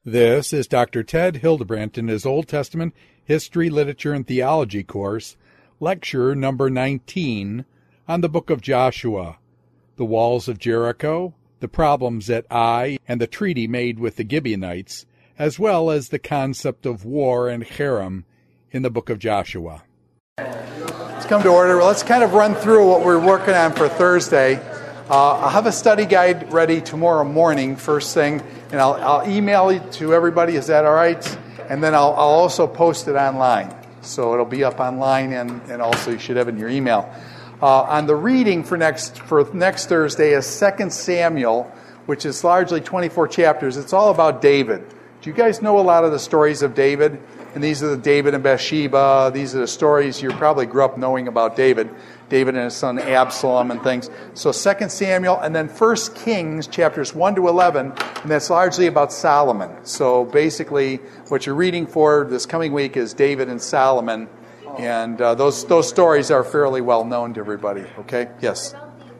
This is Dr. Ted Hildebrandt in his Old Testament History, Literature, and Theology course, lecture number 19 on the book of Joshua, the walls of Jericho, the problems at Ai, and the treaty made with the Gibeonites, as well as the concept of war and cherem in the book of Joshua. Let's come to order. Let's kind of run through what we're working on for Thursday. I'll have a study guide ready tomorrow morning, first thing, and I'll email it to everybody. Is that all right? And then I'll also post it online. So it'll be up online, and also you should have it in your email. On the reading for next Thursday is 2 Samuel, which is largely 24 chapters. It's all about David. Do you guys know a lot of the stories of David? And these are the David and Bathsheba. These are the stories you probably grew up knowing about David and his son Absalom and things. So 2 Samuel, and then 1 Kings, chapters 1 to 11, and that's largely about Solomon. So basically, what you're reading for this coming week is David and Solomon, and those stories are fairly well known to everybody. Okay? Yes?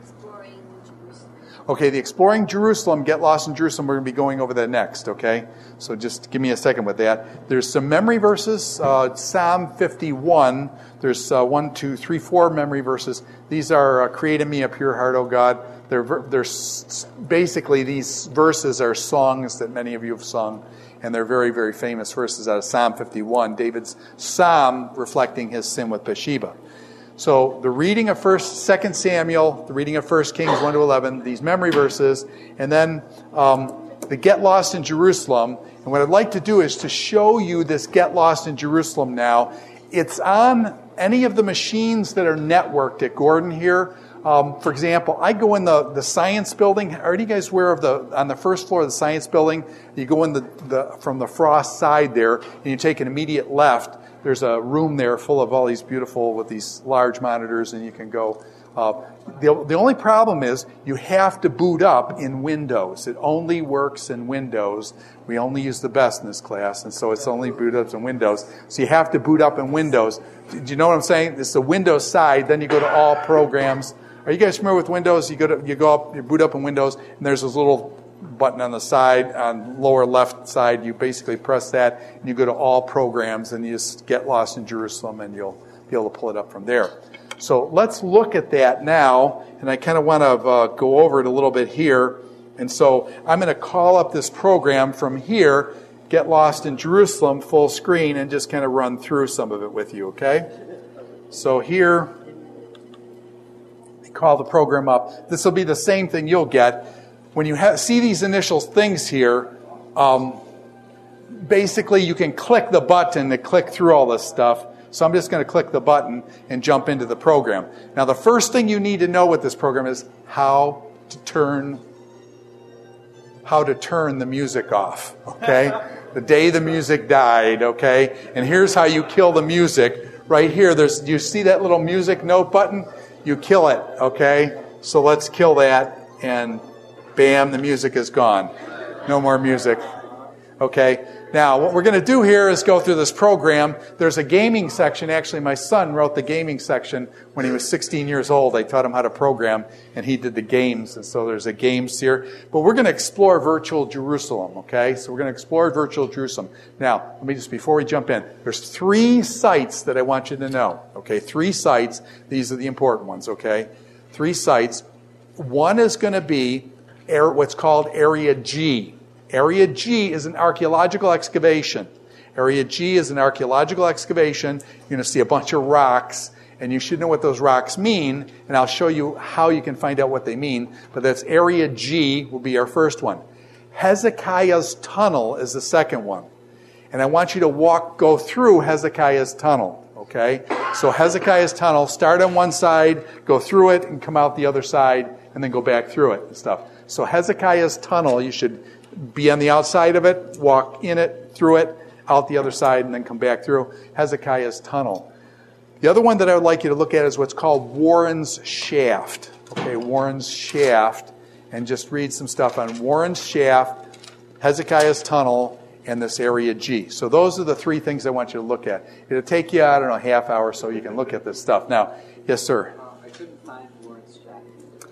Okay, the Exploring Jerusalem, Get Lost in Jerusalem, we're going to be going over that next, okay? So just give me a second with that. There's some memory verses. Psalm 51, there's 4 memory verses. These are, create in me a pure heart, O God. They're basically, these verses are songs that many of you have sung, and they're very, very famous verses out of Psalm 51, David's psalm reflecting his sin with Bathsheba. So the reading of 2 Samuel, the reading of 1 Kings 1 to 11, these memory verses, and then the Get Lost in Jerusalem. And what I'd like to do is to show you this Get Lost in Jerusalem now. It's on any of the machines that are networked at Gordon here. For example, I go in the science building. Are you guys aware of on the first floor of the science building? You go in from the Frost side there, and you take an immediate left. There's a room there full of all these beautiful, with these large monitors, and you can go. The only problem is you have to boot up in Windows. It only works in Windows. We only use the best in this class, and so it's only boot up in Windows. So you have to boot up in Windows. Do you know what I'm saying? It's the Windows side. Then you go to All Programs. Are you guys familiar with Windows? You boot up in Windows, and there's this little button on the side, on lower left side. You basically press that, and you go to All Programs, and you just Get Lost in Jerusalem, and you'll be able to pull it up from there. So let's look at that now, and I kind of want to go over it a little bit here. And so I'm going to call up this program from here, Get Lost in Jerusalem, full screen, and just kind of run through some of it with you, okay? So here, call the program up. This will be the same thing you'll get. When you see these initial things here, basically you can click the button to click through all this stuff. So I'm just going to click the button and jump into the program. Now the first thing you need to know with this program is how to turn the music off, okay? The day the music died, okay? And here's how you kill the music. Right here, you see that little music note button? You kill it, okay? So let's kill that, and bam, the music is gone. No more music. Okay? Now, what we're going to do here is go through this program. There's a gaming section. Actually, my son wrote the gaming section when he was 16 years old. I taught him how to program, and he did the games. And so there's a games here. But we're going to explore virtual Jerusalem, okay? So we're going to explore virtual Jerusalem. Now, before we jump in, there's 3 sites that I want you to know, okay? 3 sites. These are the important ones, okay? 3 sites. One is going to be what's called Area G. Area G is an archaeological excavation. Area G is an archaeological excavation. You're going to see a bunch of rocks, and you should know what those rocks mean, and I'll show you how you can find out what they mean. But that's Area G will be our first one. Hezekiah's Tunnel is the second one. And I want you to go through Hezekiah's Tunnel, okay? So Hezekiah's Tunnel, start on one side, go through it, and come out the other side, and then go back through it and stuff. So Hezekiah's Tunnel, you should be on the outside of it, walk in it, through it, out the other side, and then come back through Hezekiah's Tunnel. The other one that I would like you to look at is what's called Warren's Shaft. Okay, Warren's Shaft. And just read some stuff on Warren's Shaft, Hezekiah's Tunnel, and this Area G. So those are the 3 things I want you to look at. It'll take you, a half hour so you can look at this stuff. Now, yes, sir? I couldn't find Warren's Shaft.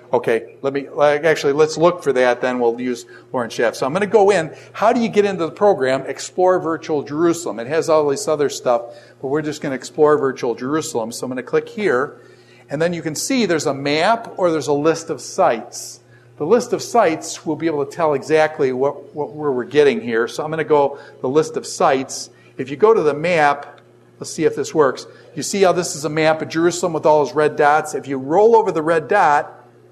Okay, let's look for that, then we'll use Lawrence Schaff. So I'm going to go in. How do you get into the program? Explore Virtual Jerusalem. It has all this other stuff, but we're just going to explore Virtual Jerusalem. So I'm going to click here, and then you can see there's a map or there's a list of sites. The list of sites will be able to tell exactly where we're getting here. So I'm going to go the list of sites. If you go to the map, let's see if this works. You see how this is a map of Jerusalem with all those red dots? If you roll over the red dot,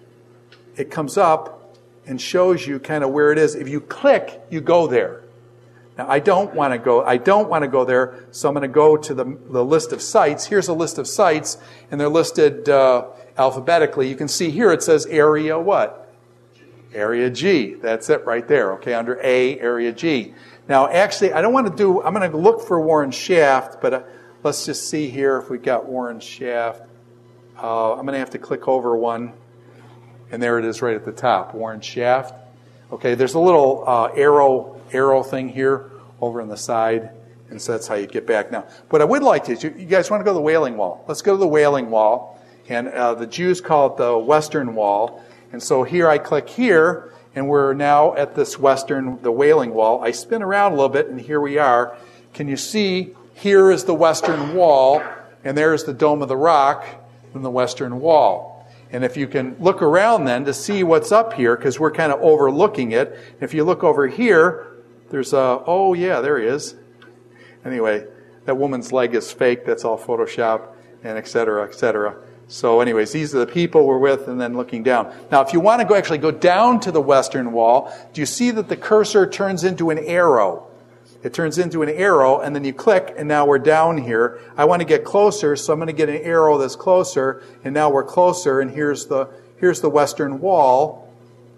it comes up and shows you kind of where it is. If you click, you go there. Now, I don't want to go there, so I'm going to go to the list of sites. Here's a list of sites, and they're listed alphabetically. You can see here it says area what? Area G. That's it right there, okay, under A, area G. Now, actually, I'm going to look for Warren Schaff, but let's just see here if we got Warren Schaff. I'm going to have to click over one. And there it is right at the top, Warren Schaff. Okay, there's a little arrow thing here over on the side, and so that's how you get back. Now, what I would like to do, you guys want to go to the Wailing Wall? Let's go to the Wailing Wall, and the Jews call it the Western Wall. And so here I click here, and we're now at this the Wailing Wall. I spin around a little bit, and here we are. Can you see, here is the Western Wall, and there's the Dome of the Rock and the Western Wall. And if you can look around then to see what's up here, because we're kind of overlooking it. If you look over here, there's oh yeah, there he is. Anyway, that woman's leg is fake. That's all Photoshop, and et cetera, et cetera. So anyways, these are the people we're with, and then looking down. Now, if you want to go down to the Western Wall, do you see that the cursor turns into an arrow? It turns into an arrow, and then you click, and now we're down here. I want to get closer, so I'm going to get an arrow that's closer, and now we're closer, and here's the Western Wall.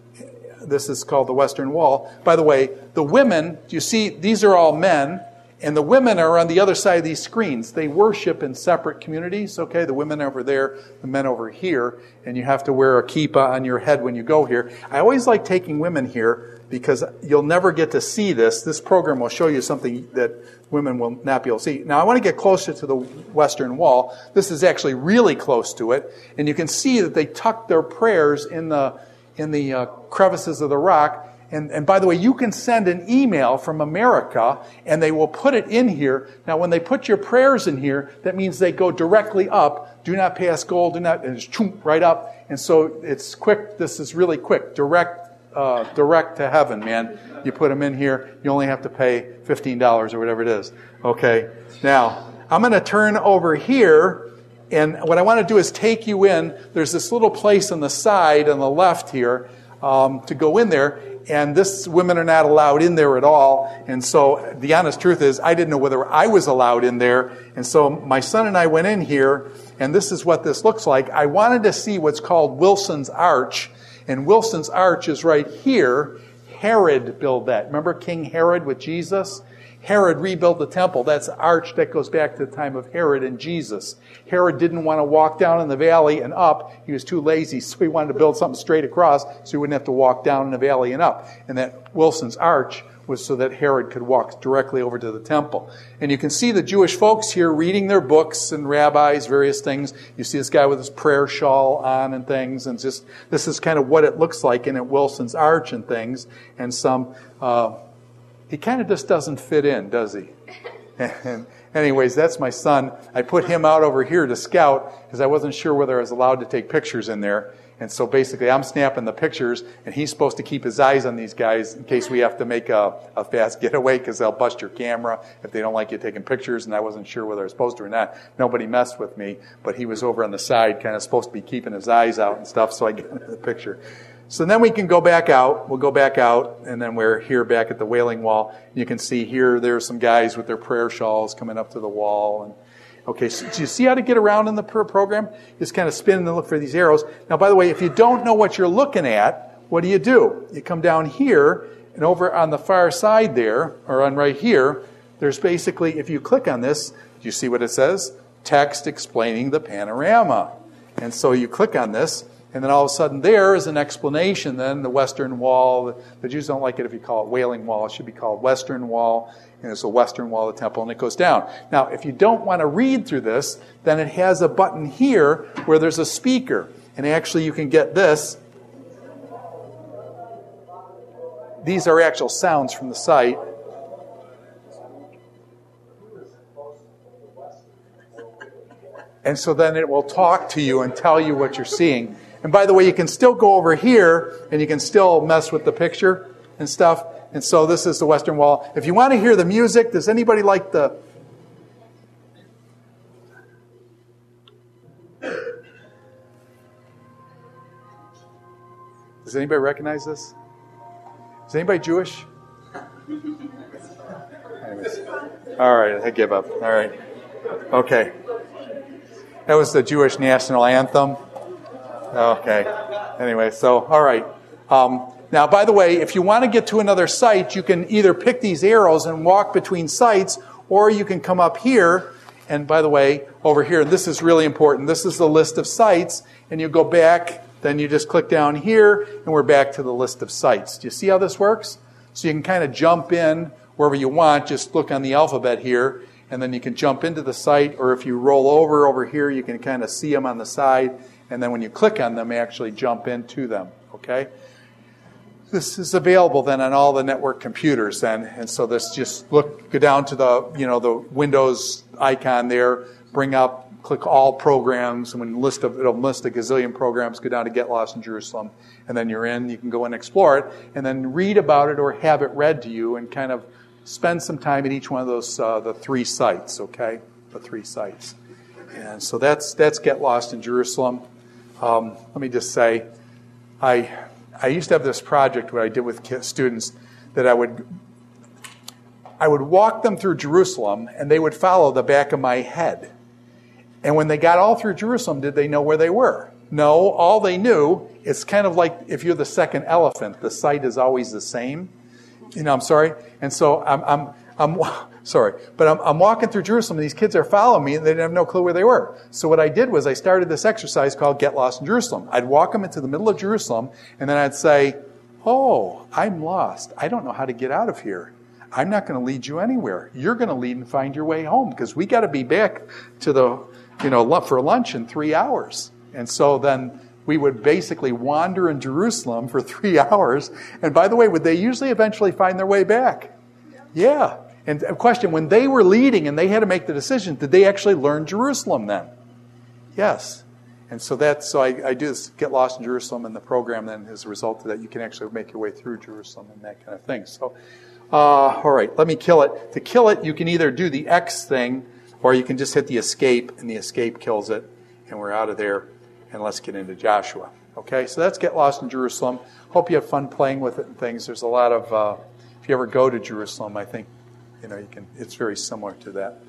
This is called the Western Wall. By the way, the women, you see, these are all men, and the women are on the other side of these screens. They worship in separate communities, okay? The women over there, the men over here, and you have to wear a kippah on your head when you go here. I always like taking women here, because you'll never get to see this. This program will show you something that women will not be able to see. Now, I want to get closer to the Western Wall. This is actually really close to it. And you can see that they tuck their prayers in the crevices of the rock. And by the way, you can send an email from America, and they will put it in here. Now, when they put your prayers in here, that means they go directly up. Do not pass gold. Do not, and it's right up. And so it's quick. This is really quick. Direct to heaven, man. You put them in here, you only have to pay $15 or whatever it is. Okay. Now, I'm going to turn over here, and what I want to do is take you in. There's this little place on the side, on the left here, to go in there, and women are not allowed in there at all. And so, the honest truth is, I didn't know whether I was allowed in there. And so, my son and I went in here, and this is what this looks like. I wanted to see what's called Wilson's Arch. And Wilson's Arch is right here. Herod built that. Remember King Herod with Jesus? Herod rebuilt the temple. That's an arch that goes back to the time of Herod and Jesus. Herod didn't want to walk down in the valley and up. He was too lazy, so he wanted to build something straight across so he wouldn't have to walk down in the valley and up. And that Wilson's Arch was so that Herod could walk directly over to the temple. And you can see the Jewish folks here reading their books and rabbis, various things. You see this guy with his prayer shawl on and things, and just this is kind of what it looks like in at Wilson's Arch and things. And he kind of just doesn't fit in, does he? And anyways, that's my son. I put him out over here to scout because I wasn't sure whether I was allowed to take pictures in there. And so basically I'm snapping the pictures, and he's supposed to keep his eyes on these guys in case we have to make a fast getaway, because they'll bust your camera if they don't like you taking pictures, and I wasn't sure whether I was supposed to or not. Nobody messed with me, but he was over on the side kind of supposed to be keeping his eyes out and stuff, so I get into the picture. So then we can go back out. We'll go back out, and then we're here back at the Wailing Wall. You can see here there's some guys with their prayer shawls coming up to the wall. And okay, so do you see how to get around in the program? Just kind of spin and look for these arrows. Now, by the way, if you don't know what you're looking at, what do? You come down here, and over on the far side there, or on right here, there's basically, if you click on this, do you see what it says? Text explaining the panorama. And so you click on this, and then all of a sudden there is an explanation then, the Western Wall. The Jews don't like it if you call it Wailing Wall. It should be called Western Wall. And it's the Western Wall of the temple, and it goes down. Now, if you don't want to read through this, then it has a button here where there's a speaker. And actually you can get this these are actual sounds from the site. And so then it will talk to you and tell you what you're seeing. And by the way, you can still go over here and you can still mess with the picture and stuff. And so this is the Western Wall. If you want to hear the music, does anybody like the... Does anybody recognize this? Is anybody Jewish? Anyways. All right, I give up. All right. Okay. That was the Jewish national anthem. Okay. Anyway, so, all right. Now, by the way, if you want to get to another site, you can either pick these arrows and walk between sites, or you can come up here. And by the way, over here, this is really important. This is the list of sites, and you go back, then you just click down here, and we're back to the list of sites. Do you see how this works? So you can kind of jump in wherever you want. Just look on the alphabet here, and then you can jump into the site, or if you roll over here, you can kind of see them on the side, and then when you click on them, actually jump into them, okay? This is available then on all the network computers then, and so this just go down to the the Windows icon there, bring up, click all programs, and when it'll list a gazillion programs, go down to Get Lost in Jerusalem, and then you're in. You can go and explore it, and then read about it or have it read to you, and kind of spend some time at each one of those the 3 sites, okay, the 3 sites, and so that's Get Lost in Jerusalem. Let me just say, I used to have this project what I did with students that I would walk them through Jerusalem and they would follow the back of my head. And when they got all through Jerusalem, did they know where they were? No, all they knew, it's kind of like if you're the second elephant, the site is always the same. I'm sorry. And so I'm sorry, but I'm walking through Jerusalem and these kids are following me and they didn't have no clue where they were. So what I did was I started this exercise called Get Lost in Jerusalem. I'd walk them into the middle of Jerusalem and then I'd say, oh, I'm lost. I don't know how to get out of here. I'm not going to lead you anywhere. You're going to lead and find your way home because we got to be back to the, for lunch in 3 hours. And so then we would basically wander in Jerusalem for 3 hours. And by the way, would they usually eventually find their way back? Yeah. And a question, when they were leading and they had to make the decision, did they actually learn Jerusalem then? Yes. And so I do this Get Lost in Jerusalem, and the program then, as a result of that, you can actually make your way through Jerusalem and that kind of thing. So, all right, let me kill it. To kill it, you can either do the X thing, or you can just hit the escape, and the escape kills it, and we're out of there, and let's get into Joshua. Okay, so that's Get Lost in Jerusalem. Hope you have fun playing with it and things. There's a lot of, if you ever go to Jerusalem, I think, it's very similar to that.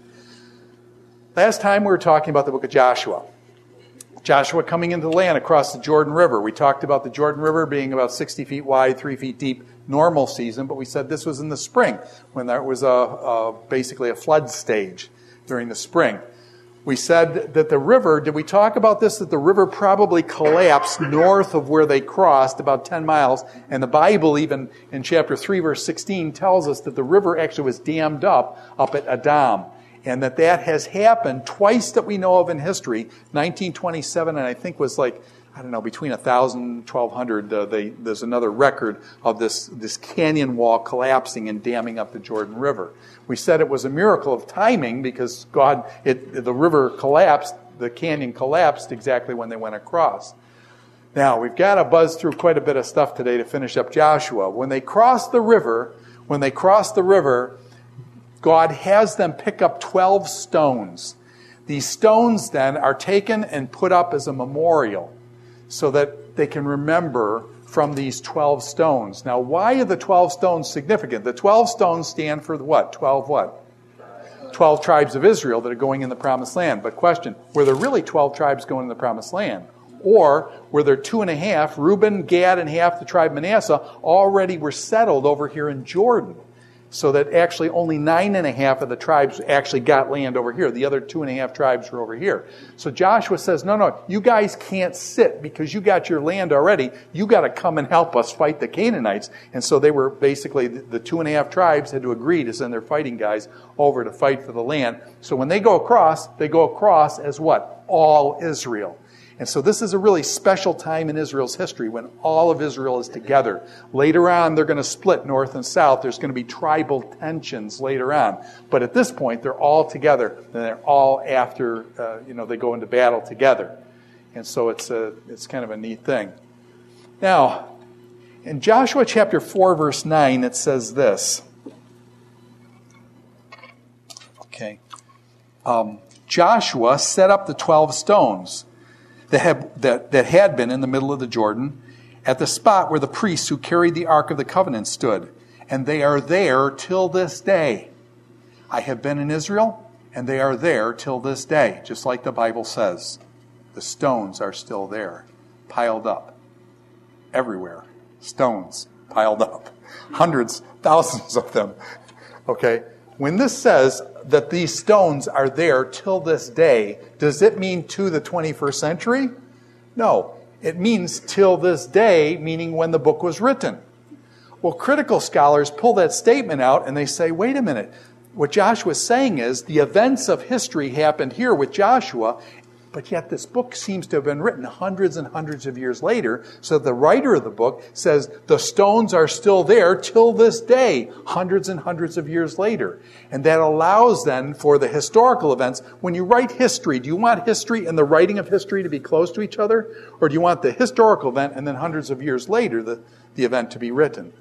Last time we were talking about the book of Joshua. Joshua coming into the land across the Jordan River. We talked about the Jordan River being about 60 feet wide, 3 feet deep, normal season, but we said this was in the spring, when there was basically a flood stage during the spring. We said that the river, did we talk about this, that the river probably collapsed north of where they crossed, about 10 miles, and the Bible even in chapter 3, verse 16, tells us that the river actually was dammed up at Adam, and that has happened twice that we know of in history. 1927, and I think was between 1,000 and 1,200, there's another record of this canyon wall collapsing and damming up the Jordan River. We said it was a miracle of timing because the river collapsed, the canyon collapsed exactly when they went across. Now, we've got to buzz through quite a bit of stuff today to finish up Joshua. When they cross the river, God has them pick up 12 stones. These stones then are taken and put up as a memorial, so that they can remember from these 12 stones. Now, why are the 12 stones significant? The 12 stones stand for what? 12 what? 12 tribes of Israel that are going in the Promised Land. But question, were there really 12 tribes going in the Promised Land? Or were there 2.5, Reuben, Gad, and half the tribe Manasseh, already were settled over here in Jordan? So that actually only 9.5 of the tribes actually got land over here. The other 2.5 tribes were over here. So Joshua says, no, you guys can't sit because you got your land already. You got to come and help us fight the Canaanites. And so they were basically, the 2.5 tribes had to agree to send their fighting guys over to fight for the land. So when they go across as what? All Israel. And so this is a really special time in Israel's history when all of Israel is together. Later on, they're going to split north and south. There's going to be tribal tensions later on. But at this point, they're all together, and they're all after, they go into battle together. And so it's kind of a neat thing. Now, in Joshua chapter 4, verse 9, it says this. Okay. Joshua set up the 12 stones that had been in the middle of the Jordan at the spot where the priests who carried the Ark of the Covenant stood. And they are there till this day. I have been in Israel, and they are there till this day, just like the Bible says. The stones are still there, piled up. Everywhere. Stones piled up. Hundreds, thousands of them. Okay? When this says that these stones are there till this day, does it mean to the 21st century? No. It means till this day, meaning when the book was written. Well, critical scholars pull that statement out and they say, wait a minute. What Joshua is saying is the events of history happened here with Joshua, but yet this book seems to have been written hundreds and hundreds of years later. So the writer of the book says the stones are still there till this day, hundreds and hundreds of years later. And that allows then for the historical events. When you write history, do you want history and the writing of history to be close to each other? Or do you want the historical event and then hundreds of years later the event to be written?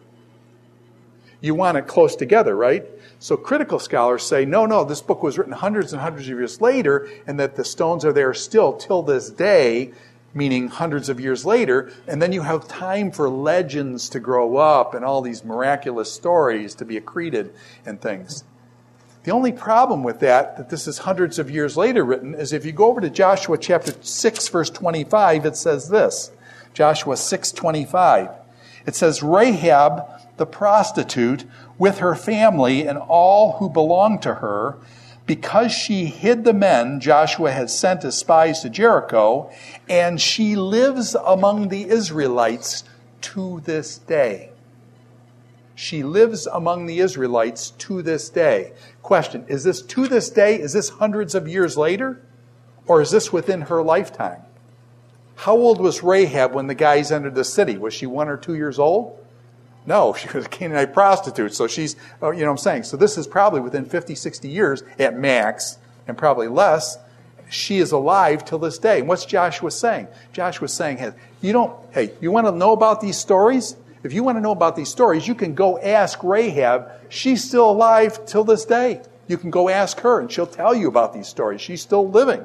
You want it close together, right? So critical scholars say, no, this book was written hundreds and hundreds of years later, and that the stones are there still till this day, meaning hundreds of years later, and then you have time for legends to grow up and all these miraculous stories to be accreted and things. The only problem with that this is hundreds of years later written, is if you go over to Joshua chapter 6, verse 25, it says this. Joshua 6:25. It says, Rahab, the prostitute, with her family and all who belonged to her, because she hid the men Joshua had sent as spies to Jericho, and she lives among the Israelites to this day. She lives among the Israelites to this day. Question, is this to this day? Is this hundreds of years later? Or is this within her lifetime? How old was Rahab when the guys entered the city? Was she 1 or 2 years old? No, she was a Canaanite prostitute. So she's, you know what I'm saying? So this is probably within 50, 60 years at max, and probably less. She is alive till this day. And what's Joshua saying? Joshua's saying, you want to know about these stories? If you want to know about these stories, you can go ask Rahab. She's still alive till this day. You can go ask her, and she'll tell you about these stories. She's still living.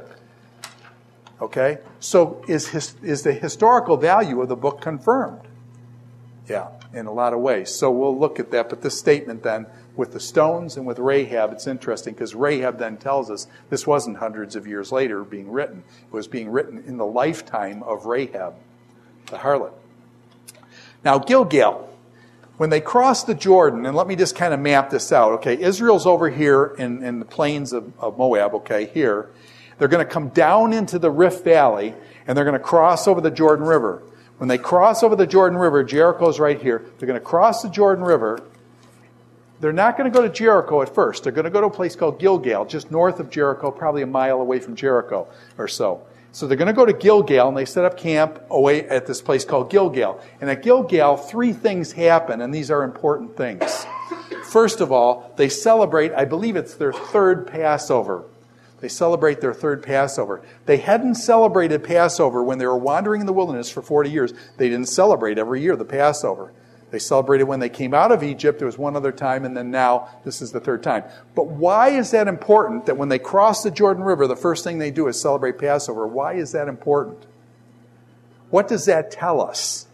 Okay? So is the historical value of the book confirmed? Yeah, in a lot of ways. So we'll look at that. But this statement then, with the stones and with Rahab, it's interesting because Rahab then tells us this wasn't hundreds of years later being written. It was being written in the lifetime of Rahab, the harlot. Now, Gilgal, when they crossed the Jordan, and let me just kind of map this out, okay? Israel's over here in the plains of Moab, okay, here. They're going to come down into the Rift Valley, and they're going to cross over the Jordan River. When they cross over the Jordan River, Jericho's right here. They're going to cross the Jordan River. They're not going to go to Jericho at first. They're going to go to a place called Gilgal, just north of Jericho, probably a mile away from Jericho or so. So they're going to go to Gilgal, and they set up camp away at this place called Gilgal. And at Gilgal, 3 things happen, and these are important things. First of all, they celebrate, I believe it's their 3rd Passover. They celebrate their 3rd Passover. They hadn't celebrated Passover when they were wandering in the wilderness for 40 years. They didn't celebrate every year the Passover. They celebrated when they came out of Egypt. There was one other time, and then now this is the 3rd time. But why is that important that when they cross the Jordan River, the first thing they do is celebrate Passover? Why is that important? What does that tell us?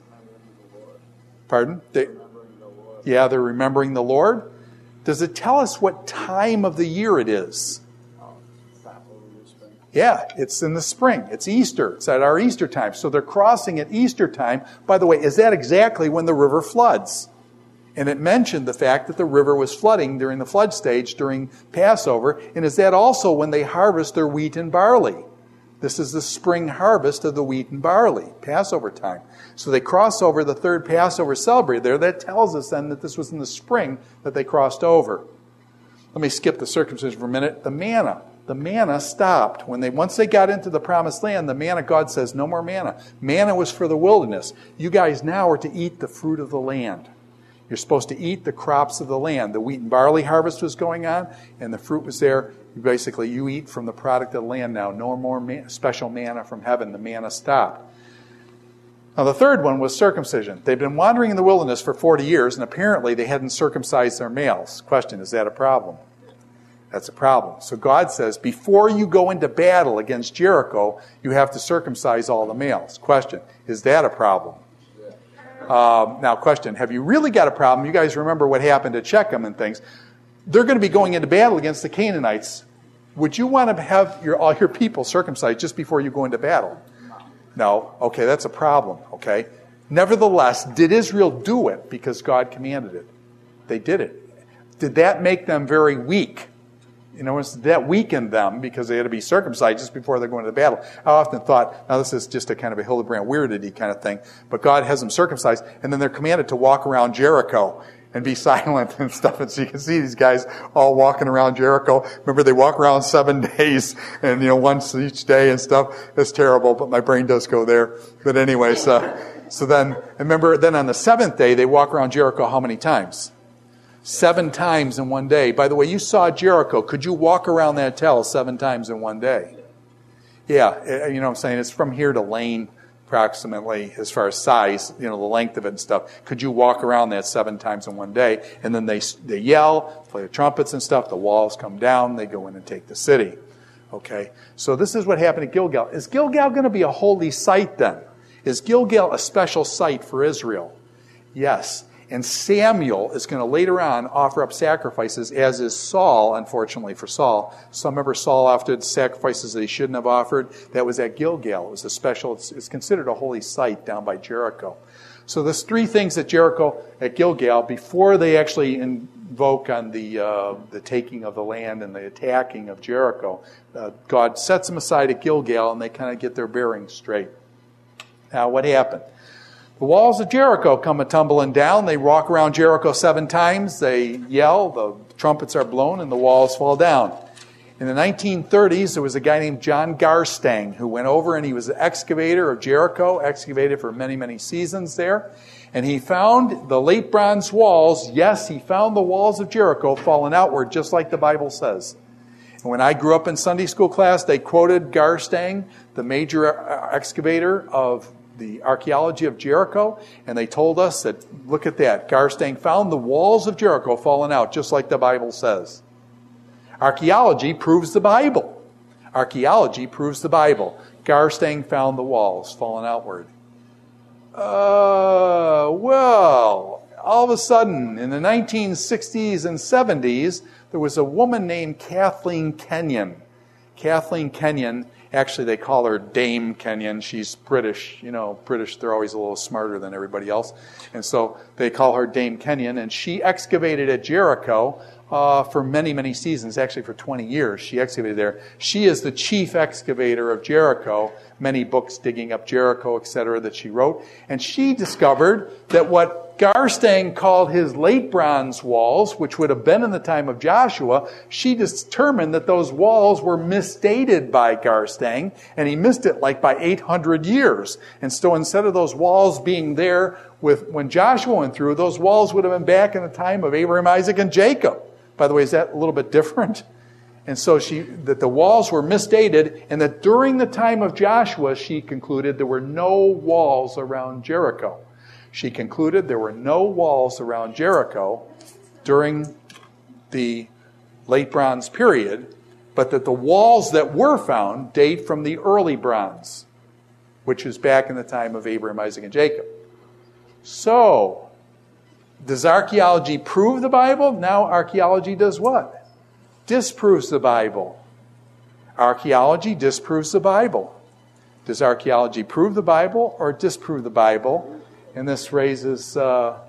Pardon? They're remembering the Lord. Does it tell us what time of the year it is? Yeah, it's in the spring. It's Easter. It's at our Easter time. So they're crossing at Easter time. By the way, is that exactly when the river floods? And it mentioned the fact that the river was flooding during the flood stage during Passover. And is that also when they harvest their wheat and barley? This is the spring harvest of the wheat and barley, Passover time. So they cross over, the 3rd Passover celebrated there. That tells us then that this was in the spring that they crossed over. Let me skip the circumcision for a minute. The manna. the manna stopped. Once they got into the promised land, the manna, God says, no more manna. Manna was for the wilderness. You guys now are to eat the fruit of the land. You're supposed to eat the crops of the land. The wheat and barley harvest was going on, and the fruit was there. Basically, you eat from the product of the land now. No more special manna from heaven. The manna stopped. Now, the third one was circumcision. They've been wandering in the wilderness for 40 years, and apparently they hadn't circumcised their males. Question, is that a problem? That's a problem. So God says, before you go into battle against Jericho, you have to circumcise all the males. Question, is that a problem? Now, question, have you really got a problem? You guys remember what happened at Shechem and things. They're going to be going into battle against the Canaanites. Would you want to have all your people circumcised just before you go into battle? No. Okay, that's a problem. Okay. Nevertheless, did Israel do it because God commanded it? They did it. Did that make them very weak? That weakened them because they had to be circumcised just before they're going to the battle. I often thought, now this is just a kind of a Hildebrand weirdity kind of thing, but God has them circumcised, and then they're commanded to walk around Jericho and be silent and stuff. And so you can see these guys all walking around Jericho. Remember, they walk around 7 days, and once each day and stuff. It's terrible, but my brain does go there. But anyway, so then, remember, then on the 7th day, they walk around Jericho how many times? 7 times in one day. By the way, you saw Jericho. Could you walk around that tell 7 times in one day? Yeah, you know what I'm saying? It's from here to Lane, approximately, as far as size, the length of it and stuff. Could you walk around that 7 times in one day? And then they yell, play the trumpets and stuff. The walls come down. They go in and take the city. Okay, so this is what happened at Gilgal. Is Gilgal going to be a holy site then? Is Gilgal a special site for Israel? Yes. And Samuel is going to later on offer up sacrifices, as is Saul, unfortunately for Saul. Some remember Saul offered sacrifices that he shouldn't have offered. That was at Gilgal. It was a special, it's considered a holy site down by Jericho. So there's 3 things at Gilgal, before they actually invoke on the taking of the land and the attacking of Jericho. God sets them aside at Gilgal, and they kind of get their bearings straight. Now, what happened? The walls of Jericho come a-tumbling down. They walk around Jericho 7 times. They yell. The trumpets are blown, and the walls fall down. In the 1930s, there was a guy named John Garstang who went over, and he was the excavator of Jericho, excavated for many, many seasons there. And he found the late bronze walls. Yes, he found the walls of Jericho fallen outward, just like the Bible says. And when I grew up in Sunday school class, they quoted Garstang, the major excavator of the archaeology of Jericho, and they told us that, look at that, Garstang found the walls of Jericho fallen out, just like the Bible says. Archaeology proves the Bible. Archaeology proves the Bible. Garstang found the walls fallen outward. Well, all of a sudden, in the 1960s and 70s, there was a woman named Kathleen Kenyon. Kathleen Kenyon, actually they call her Dame Kenyon. She's British. British, they're always a little smarter than everybody else. And so they call her Dame Kenyon. And she excavated at Jericho for many, many seasons, actually for 20 years. She excavated there. She is the chief excavator of Jericho, many books digging up Jericho, etc., that she wrote. And she discovered that what Garstang called his late bronze walls, which would have been in the time of Joshua, she determined that those walls were misdated by Garstang, and he missed it by 800 years. And so instead of those walls being there when Joshua went through, those walls would have been back in the time of Abraham, Isaac, and Jacob. By the way, is that a little bit different? And so that the walls were misdated, and that during the time of Joshua, she concluded there were no walls around Jericho. She concluded there were no walls around Jericho during the late bronze period, but that the walls that were found date from the early bronze, which is back in the time of Abraham, Isaac, and Jacob. So, does archaeology prove the Bible? Now archaeology does what? Disproves the Bible. Archaeology disproves the Bible. Does archaeology prove the Bible or disprove the Bible? And this raises a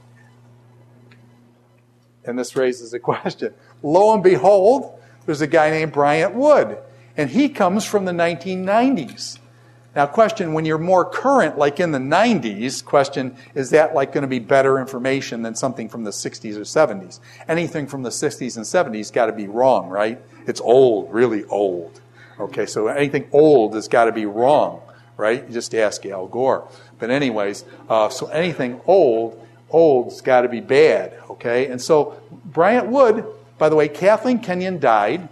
question. Lo and behold, there's a guy named Bryant Wood, and he comes from the 1990s. Now, question, when you're more current, like in the 90s, question, is that like going to be better information than something from the 60s or 70s? Anything from the 60s and 70s got to be wrong, right? It's old, really old. Okay, so anything old has got to be wrong, right? You just ask Al Gore. But anyways, so anything old's got to be bad, okay? And so Bryant Wood, by the way, Kathleen Kenyon died.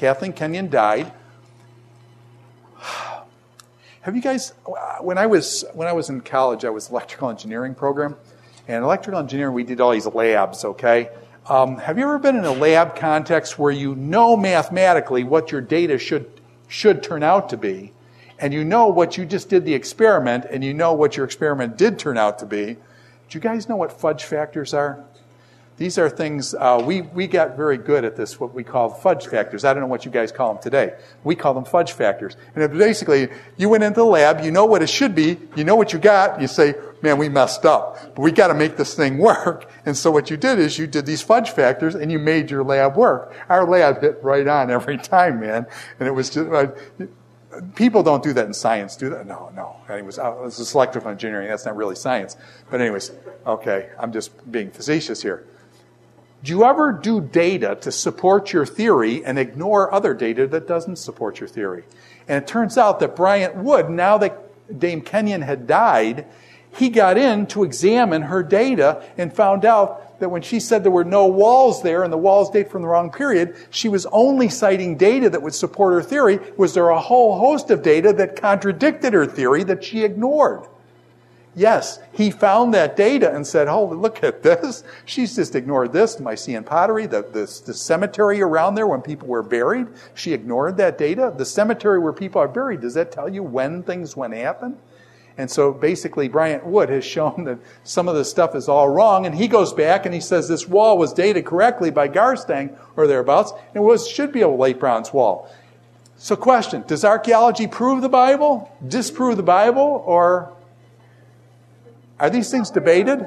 Have you guys, when I was in college, I was electrical engineering program. And electrical engineering, we did all these labs, okay? Have you ever been in a lab context where you know mathematically what your data should turn out to be, and you know what you just did the experiment, and you know what your experiment did turn out to be? Do you guys know what fudge factors are? These are things, we got very good at this, what we call fudge factors. I don't know what you guys call them today. We call them fudge factors. And basically, you went into the lab, you know what it should be, you know what you got, you say, man, we messed up, but we got to make this thing work. And so what you did is you did these fudge factors and you made your lab work. Our lab hit right on every time, man. And it was just, people don't do that in science, do that? No. Anyways, this is electrical engineering. That's not really science. But anyways, okay, I'm just being facetious here. Do you ever do data to support your theory and ignore other data that doesn't support your theory? And it turns out that Bryant Wood, now that Dame Kenyon had died, he got in to examine her data and found out that when she said there were no walls there and the walls date from the wrong period, she was only citing data that would support her theory. Was there a whole host of data that contradicted her theory that she ignored? Yes, he found that data and said, oh, look at this. She's just ignored this, Mycenaean pottery, the cemetery around there when people were buried. She ignored that data. The cemetery where people are buried, does that tell you when things went happen? And so basically Bryant Wood has shown that some of this stuff is all wrong, and he goes back and he says this wall was dated correctly by Garstang or thereabouts, and it should be a late Bronze wall. So question, does archaeology prove the Bible, disprove the Bible, or are these things debated?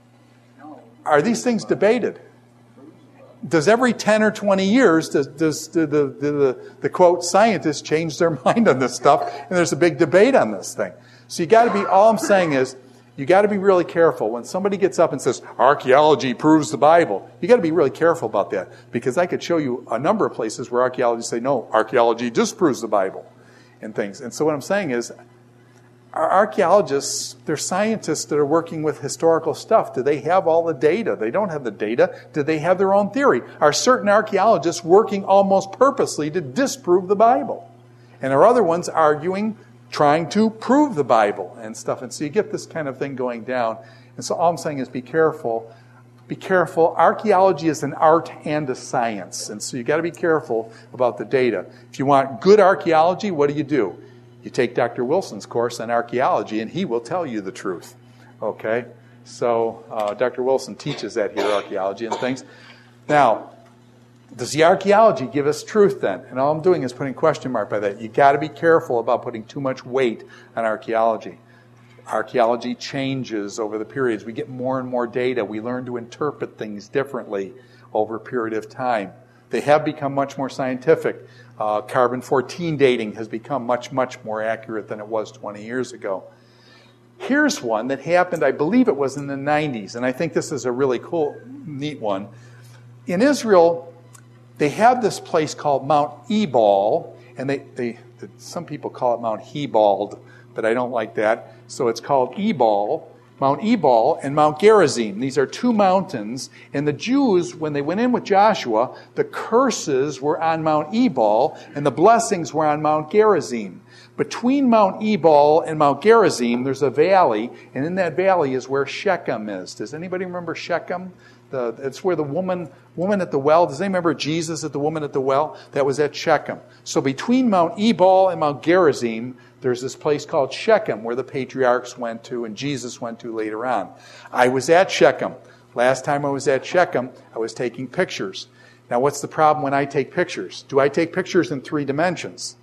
Are these things debated? Does every 10 or 20 years, does the quote scientists change their mind on this stuff? And there's a big debate on this thing. So you got to be, all I'm saying is, you got to be really careful. When somebody gets up and says, archaeology proves the Bible, you got to be really careful about that. Because I could show you a number of places where archaeologists say, no, archaeology disproves the Bible and things. And so what I'm saying is, our archaeologists, they're scientists that are working with historical stuff. Do they have all the data? They don't have the data. Do they have their own theory? Are certain archaeologists working almost purposely to disprove the Bible? And are other ones arguing, trying to prove the Bible and stuff? And so you get this kind of thing going down. And so all I'm saying is be careful. Be careful. Archaeology is an art and a science. And so you got to be careful about the data. If you want good archaeology, what do? You take Dr. Wilson's course on archaeology, and he will tell you the truth. Okay? So Dr. Wilson teaches that here, archaeology and things. Now, does the archaeology give us truth then? And all I'm doing is putting a question mark by that. You got to be careful about putting too much weight on archaeology. Archaeology changes over the periods. We get more and more data. We learn to interpret things differently over a period of time. They have become much more scientific. Carbon-14 dating has become much, much more accurate than it was 20 years ago. Here's one that happened, I believe it was in the 90s, and I think this is a really cool, neat one. In Israel, they have this place called Mount Ebal, and some people call it Mount Hebald, but I don't like that. So it's called Ebal, Mount Ebal and Mount Gerizim. These are two mountains. And the Jews, when they went in with Joshua, the curses were on Mount Ebal and the blessings were on Mount Gerizim. Between Mount Ebal and Mount Gerizim, there's a valley, and in that valley is where Shechem is. Does anybody remember Shechem? It's where the woman at the well, does anybody remember Jesus at the woman at the well? That was at Shechem. So between Mount Ebal and Mount Gerizim, there's this place called Shechem where the patriarchs went to and Jesus went to later on. I was at Shechem. Last time I was at Shechem, I was taking pictures. Now what's the problem when I take pictures? Do I take pictures in 3 dimensions?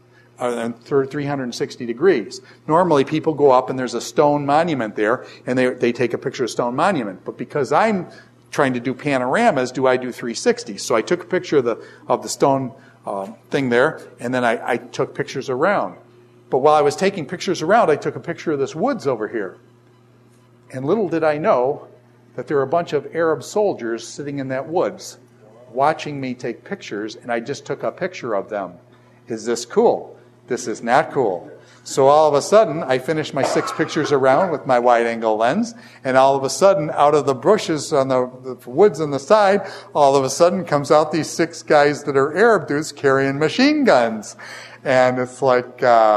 360 degrees. Normally people go up and there's a stone monument there and they take a picture of a stone monument. But because I'm trying to do panoramas, do I do 360? So I took a picture of the stone thing there, and then I took pictures around. But while I was taking pictures around, I took a picture of this woods over here. And little did I know that there were a bunch of Arab soldiers sitting in that woods watching me take pictures, and I just took a picture of them. Is this cool? This is not cool. So all of a sudden, I finished my 6 pictures around with my wide-angle lens, and all of a sudden, out of the bushes on the woods on the side, all of a sudden comes out these 6 guys that are Arab dudes carrying machine guns. And it's like,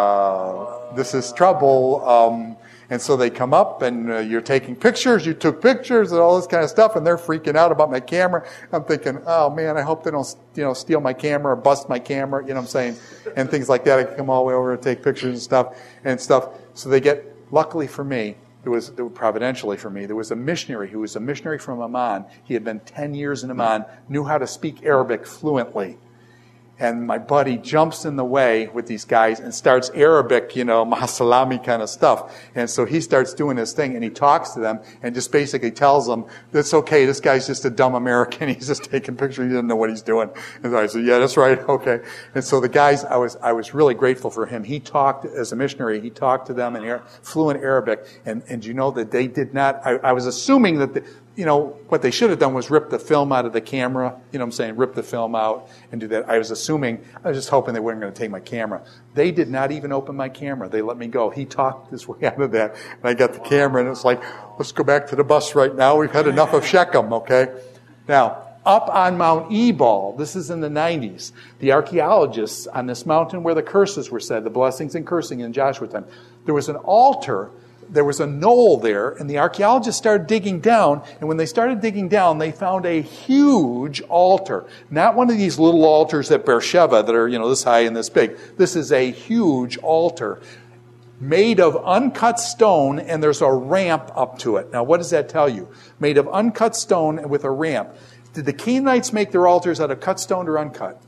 this is trouble. And so they come up, and you're taking pictures, you took pictures, and all this kind of stuff, and they're freaking out about my camera. I'm thinking, oh man, I hope they don't, steal my camera or bust my camera, you know what I'm saying, and things like that. I can come all the way over and take pictures and stuff. So they get, luckily for me, providentially for me, there was a missionary who was a missionary from Amman. He had been 10 years in Amman, knew how to speak Arabic fluently. And my buddy jumps in the way with these guys and starts Arabic, mahasalami kind of stuff. And so he starts doing his thing, and he talks to them and just basically tells them, that's okay, this guy's just a dumb American. He's just taking pictures. He doesn't know what he's doing. And so I said, yeah, that's right, okay. And so the guys, I was really grateful for him. He talked, as a missionary, he talked to them in fluent Arabic. And you know that they did not, I was assuming that what they should have done was rip the film out of the camera, rip the film out and do that. I was just hoping they weren't going to take my camera. They did not even open my camera. They let me go. He talked his way out of that, and I got the camera, and it's like, let's go back to the bus right now. We've had enough of Shechem, okay? Now, up on Mount Ebal, this is in the 90s, the archaeologists on this mountain where the curses were said, the blessings and cursing in Joshua time, there was an altar. There was a knoll there, and the archaeologists started digging down, and when they started digging down, they found a huge altar. Not one of these little altars at Beersheba that are, this high and this big. This is a huge altar made of uncut stone, and there's a ramp up to it. Now, what does that tell you? Made of uncut stone with a ramp. Did the Canaanites make their altars out of cut stone or uncut?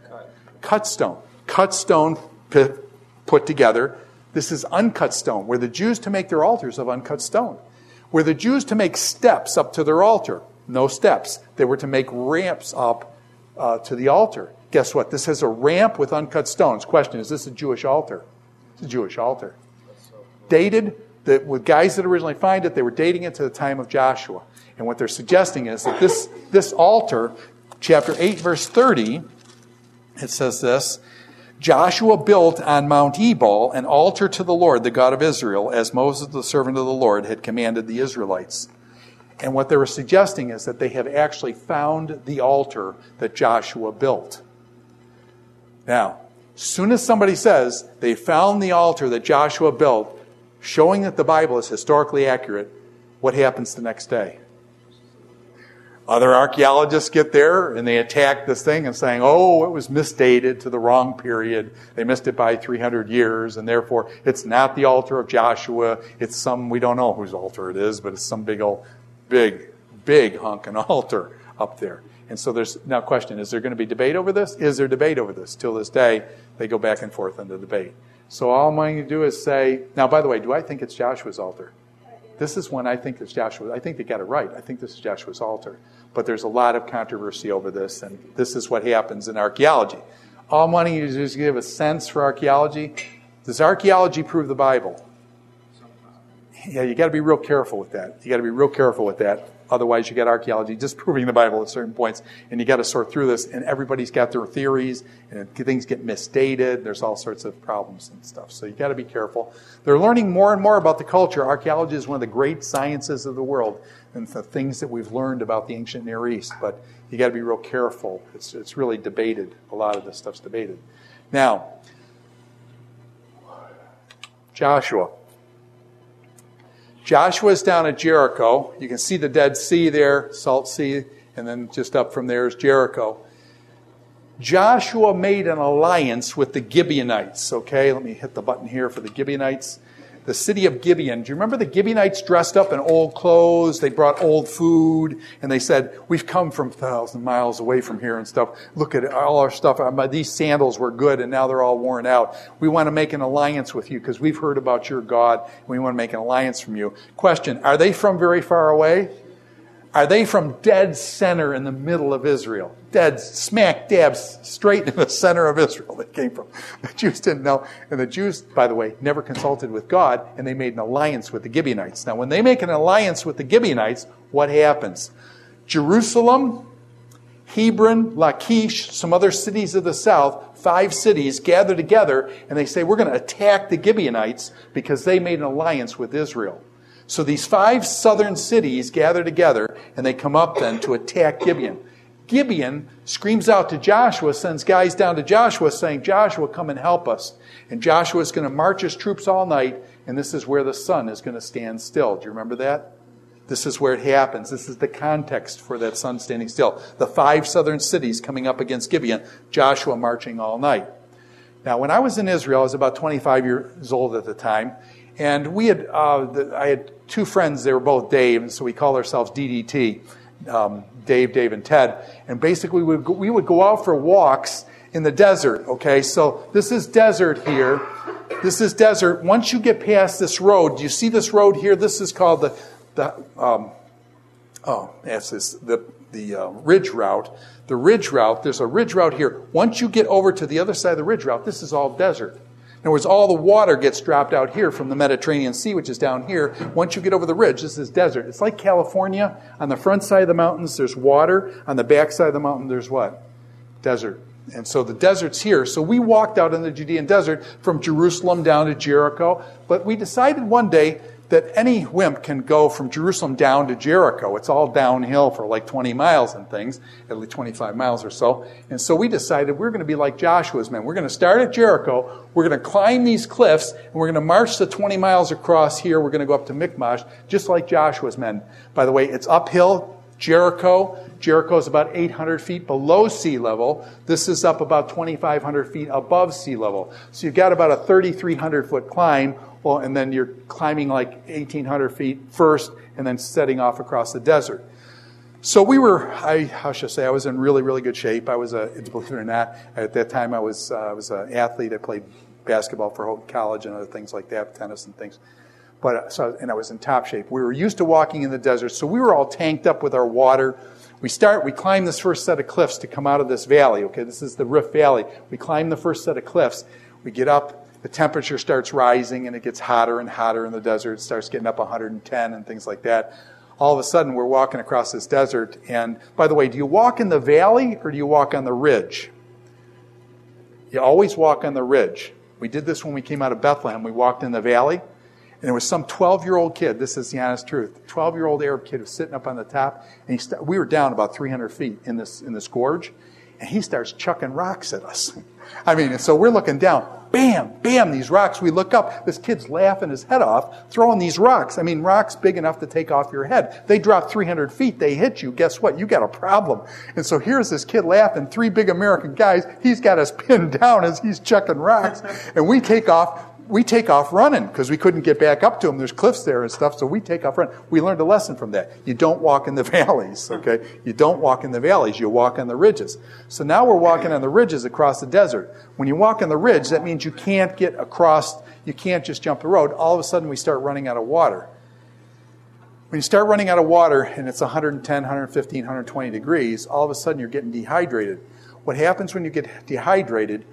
Cut stone. Cut stone put together. This is uncut stone. Were the Jews to make their altars of uncut stone? Were the Jews to make steps up to their altar? No steps. They were to make ramps up to the altar. Guess what? This has a ramp with uncut stones. Question, is this a Jewish altar? It's a Jewish altar. Dated, with guys that originally find it, they were dating it to the time of Joshua. And what they're suggesting is that this altar, chapter 8, verse 30, it says this, Joshua built on Mount Ebal an altar to the Lord, the God of Israel, as Moses, the servant of the Lord, had commanded the Israelites. And what they were suggesting is that they have actually found the altar that Joshua built. Now, as soon as somebody says they found the altar that Joshua built, showing that the Bible is historically accurate, what happens the next day? Other archaeologists get there and they attack this thing and saying, it was misdated to the wrong period. They missed it by 300 years, and therefore it's not the altar of Joshua. It's we don't know whose altar it is, but it's some big honking altar up there. And so there's now a question, is there going to be debate over this? Is there debate over this? Till this day, they go back and forth on the debate. So all I'm going to do is say, now by the way, do I think it's Joshua's altar? This is when I think it's Joshua. I think they got it right. I think this is Joshua's altar. But there's a lot of controversy over this, and this is what happens in archaeology. All I'm wanting you to do is give a sense for archaeology. Does archaeology prove the Bible? Yeah, you got to be real careful with that. Otherwise, you get archaeology disproving the Bible at certain points, and you got to sort through this. And everybody's got their theories, and things get misdated. There's all sorts of problems and stuff. So you got to be careful. They're learning more and more about the culture. Archaeology is one of the great sciences of the world, and the things that we've learned about the ancient Near East. But you got to be real careful. It's really debated. A lot of this stuff's debated. Now, Joshua. Joshua's down at Jericho. You can see the Dead Sea there, Salt Sea, and then just up from there is Jericho. Joshua made an alliance with the Gibeonites. Okay, let me hit the button here for the Gibeonites. The city of Gibeon. Do you remember the Gibeonites dressed up in old clothes? They brought old food, and they said, we've come from 1,000 miles away from here and stuff. Look at all our stuff. These sandals were good, and now they're all worn out. We want to make an alliance with you because we've heard about your God, and we want to make an alliance from you. Question, are they from very far away? Are they from dead center in the middle of Israel? Dead, smack dab, straight in the center of Israel they came from. The Jews didn't know. And the Jews, by the way, never consulted with God, and they made an alliance with the Gibeonites. Now, when they make an alliance with the Gibeonites, what happens? Jerusalem, Hebron, Lachish, some other cities of the south, 5 cities gather together, and they say, we're going to attack the Gibeonites because they made an alliance with Israel. So these 5 southern cities gather together, and they come up then to attack Gibeon. Gibeon screams out to Joshua, sends guys down to Joshua saying, Joshua, come and help us. And Joshua is going to march his troops all night, and this is where the sun is going to stand still. Do you remember that? This is where it happens. This is the context for that sun standing still. The 5 southern cities coming up against Gibeon, Joshua marching all night. Now, when I was in Israel, I was about 25 years old at the time, and I had 2 friends. They were both Dave, and so we called ourselves DDT, Dave, and Ted. And basically, we would go out for walks in the desert, okay? So this is desert here. This is desert. Once you get past this road, do you see this road here? This is called the ridge route. The ridge route, there's a ridge route here. Once you get over to the other side of the ridge route, this is all desert. In other words, all the water gets dropped out here from the Mediterranean Sea, which is down here. Once you get over the ridge, this is desert. It's like California. On the front side of the mountains, there's water. On the back side of the mountain, there's what? Desert. And so the desert's here. So we walked out in the Judean desert from Jerusalem down to Jericho. But we decided one day that any wimp can go from Jerusalem down to Jericho. It's all downhill for like 20 miles and things, at least 25 miles or so. And so we decided we're going to be like Joshua's men. We're going to start at Jericho. We're going to climb these cliffs, and we're going to march the 20 miles across here. We're going to go up to Michmash, just like Joshua's men. By the way, it's uphill. Jericho is about 800 feet below sea level. This is up about 2,500 feet above sea level. So you've got about a 3,300-foot climb. Well, and then you're climbing like 1,800 feet first and then setting off across the desert. So I was in really, really good shape. Believe it or not, at that time I was an athlete. I played basketball for college and other things like that, tennis and things. And I was in top shape. We were used to walking in the desert, so we were all tanked up with our water. We climb this first set of cliffs to come out of this valley. Okay, this is the Rift Valley. We climb the first set of cliffs. We get up. The temperature starts rising, and it gets hotter and hotter in the desert. It starts getting up 110 and things like that. All of a sudden, we're walking across this desert. And by the way, do you walk in the valley or do you walk on the ridge? You always walk on the ridge. We did this when we came out of Bethlehem. We walked in the valley, and there was some 12-year-old kid. This is the honest truth. 12-year-old Arab kid was sitting up on the top, and we were down about 300 feet in this gorge, and he starts chucking rocks at us. I mean, so we're looking down. Bam, bam, these rocks. We look up. This kid's laughing his head off, throwing these rocks. I mean, rocks big enough to take off your head. They drop 300 feet. They hit you. Guess what? You got a problem. And so here's this kid laughing. 3 big American guys. He's got us pinned down as he's chucking rocks. And we take off running because we couldn't get back up to him. There's cliffs there and stuff, so we take off running. We learned a lesson from that. You don't walk in the valleys, okay? You don't walk in the valleys. You walk on the ridges. So now we're walking on the ridges across the desert. When you walk on the ridge, that means you can't get across, you can't just jump the road. All of a sudden, we start running out of water. When you start running out of water and it's 110, 115, 120 degrees, all of a sudden you're getting dehydrated. What happens when you get dehydrated,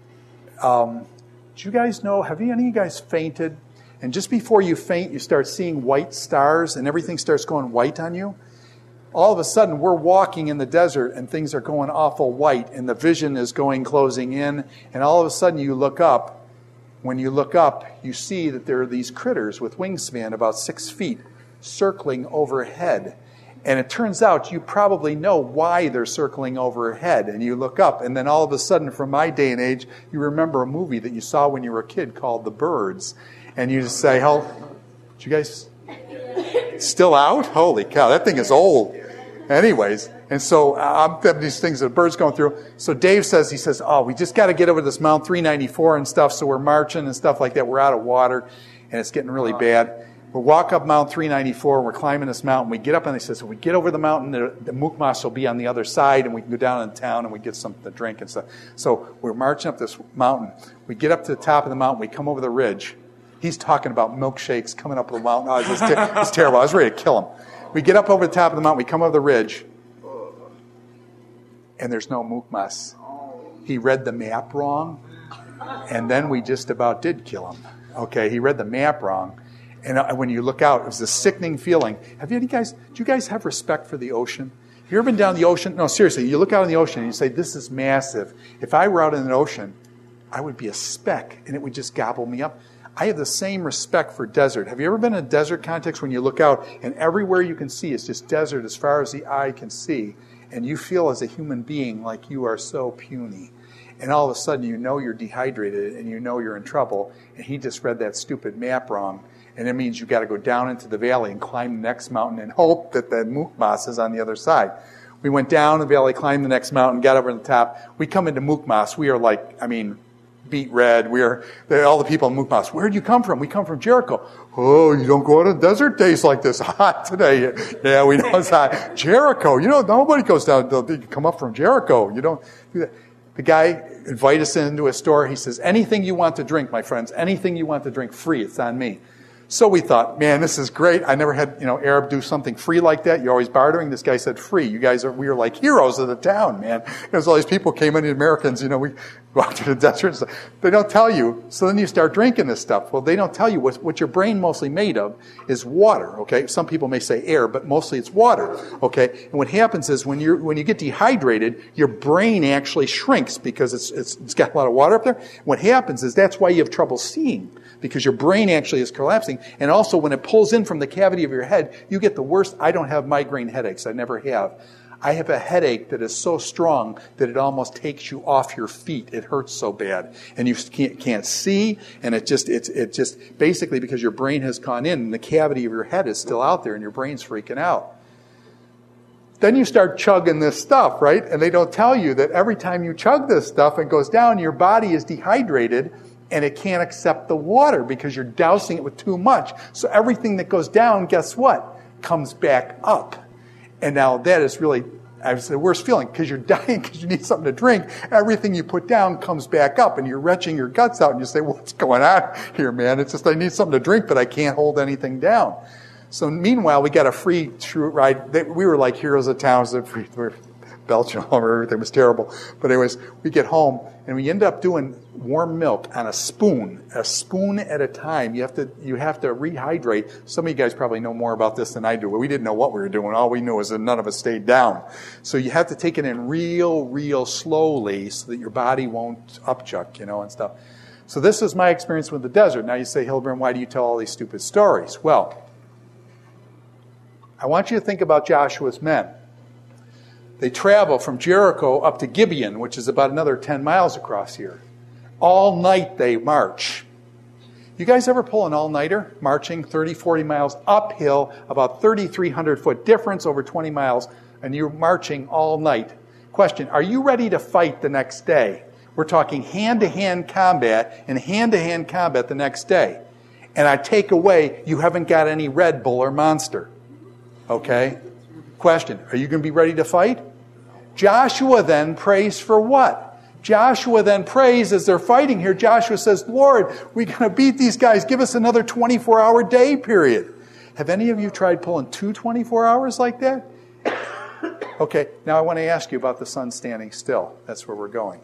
do you guys know, have any of you guys fainted? And just before you faint, you start seeing white stars and everything starts going white on you? All of a sudden, we're walking in the desert and things are going awful white and the vision is closing in. And all of a sudden, you look up. When you look up, you see that there are these critters with wingspan about 6 feet circling overhead. And it turns out you probably know why they're circling overhead. And you look up, and then all of a sudden, from my day and age, you remember a movie that you saw when you were a kid called The Birds. And you just say, did you guys still out? Holy cow, that thing is old. Anyways, and so I'm having these things that birds going through. So Dave says, we just got to get over this Mount 394 and stuff. So we're marching and stuff like that. We're out of water, and it's getting really bad. We walk up Mount 394, and we're climbing this mountain. We get up, and he says, if we get over the mountain, the Michmash will be on the other side, and we can go down in town, and we get something to drink and stuff. So we're marching up this mountain. We get up to the top of the mountain. We come over the ridge. He's talking about milkshakes coming up the mountain. Oh, it's terrible. I was ready to kill him. We get up over the top of the mountain. We come over the ridge. And there's no Mukmas. He read the map wrong. And then we just about did kill him. Okay, he read the map wrong. And when you look out, it was a sickening feeling. Do you guys have respect for the ocean? Have you ever been down the ocean? No, seriously, you look out in the ocean and you say, this is massive. If I were out in an ocean, I would be a speck and it would just gobble me up. I have the same respect for desert. Have you ever been in a desert context when you look out and everywhere you can see is just desert as far as the eye can see, and you feel as a human being like you are so puny? And all of a sudden you know you're dehydrated and you know you're in trouble, and he just read that stupid map wrong. And it means you've got to go down into the valley and climb the next mountain and hope that the Mukmas is on the other side. We went down the valley, climbed the next mountain, got over to the top. We come into Mukmas. We are beat red. All the people in Mukmas. Where did you come from? We come from Jericho. Oh, you don't go out on desert days like this. Hot today. Yeah, we know it's hot. Jericho. Nobody goes down. You come up from Jericho. You don't do that. The guy invited us into a store. He says, anything you want to drink, my friends, anything you want to drink, free. It's on me. So we thought, man, this is great. I never had, Arab do something free like that. You're always bartering. This guy said free. We were like heroes of the town, man. Because all these people came in, the Americans, we go out to the desert and stuff. They don't tell you. So then you start drinking this stuff. Well, they don't tell you what your brain mostly made of is water, okay? Some people may say air, but mostly it's water, okay? And what happens is when you get dehydrated, your brain actually shrinks because it's got a lot of water up there. What happens is that's why you have trouble seeing, because your brain actually is collapsing. And also when it pulls in from the cavity of your head, you get the worst. I don't have migraine headaches. I never have. I have a headache that is so strong that it almost takes you off your feet. It hurts so bad. And you can't see, and it's just basically because your brain has gone in and the cavity of your head is still out there and your brain's freaking out. Then you start chugging this stuff, right? And they don't tell you that every time you chug this stuff and it goes down, your body is dehydrated and it can't accept the water because you're dousing it with too much. So everything that goes down, guess what? Comes back up. And now that is really, the worst feeling because you're dying because you need something to drink. Everything you put down comes back up and you're retching your guts out and you say, what's going on here, man? It's just I need something to drink, but I can't hold anything down. So meanwhile, we got a free ride. We were like heroes of town. We're Belgium, everything was terrible. But anyways, we get home and we end up doing warm milk on a spoon at a time. You have to rehydrate. Some of you guys probably know more about this than I do. We didn't know what we were doing. All we knew is that none of us stayed down. So you have to take it in real slowly so that your body won't upchuck, and stuff. So this is my experience with the desert. Now you say, Hildebrand, why do you tell all these stupid stories? Well, I want you to think about Joshua's men. They travel from Jericho up to Gibeon, which is about another 10 miles across here. All night they march. You guys ever pull an all-nighter? Marching 30, 40 miles uphill, about 3,300 foot difference over 20 miles, and you're marching all night. Question, are you ready to fight the next day? We're talking hand-to-hand combat and hand-to-hand combat the next day. And I take away, you haven't got any Red Bull or Monster. Okay? Question, are you going to be ready to fight? Joshua then prays for what? Joshua then prays as they're fighting here. Joshua says, Lord, we're going to beat these guys. Give us another 24-hour day period. Have any of you tried pulling 24 hours like that? Okay, now I want to ask you about the sun standing still. That's where we're going.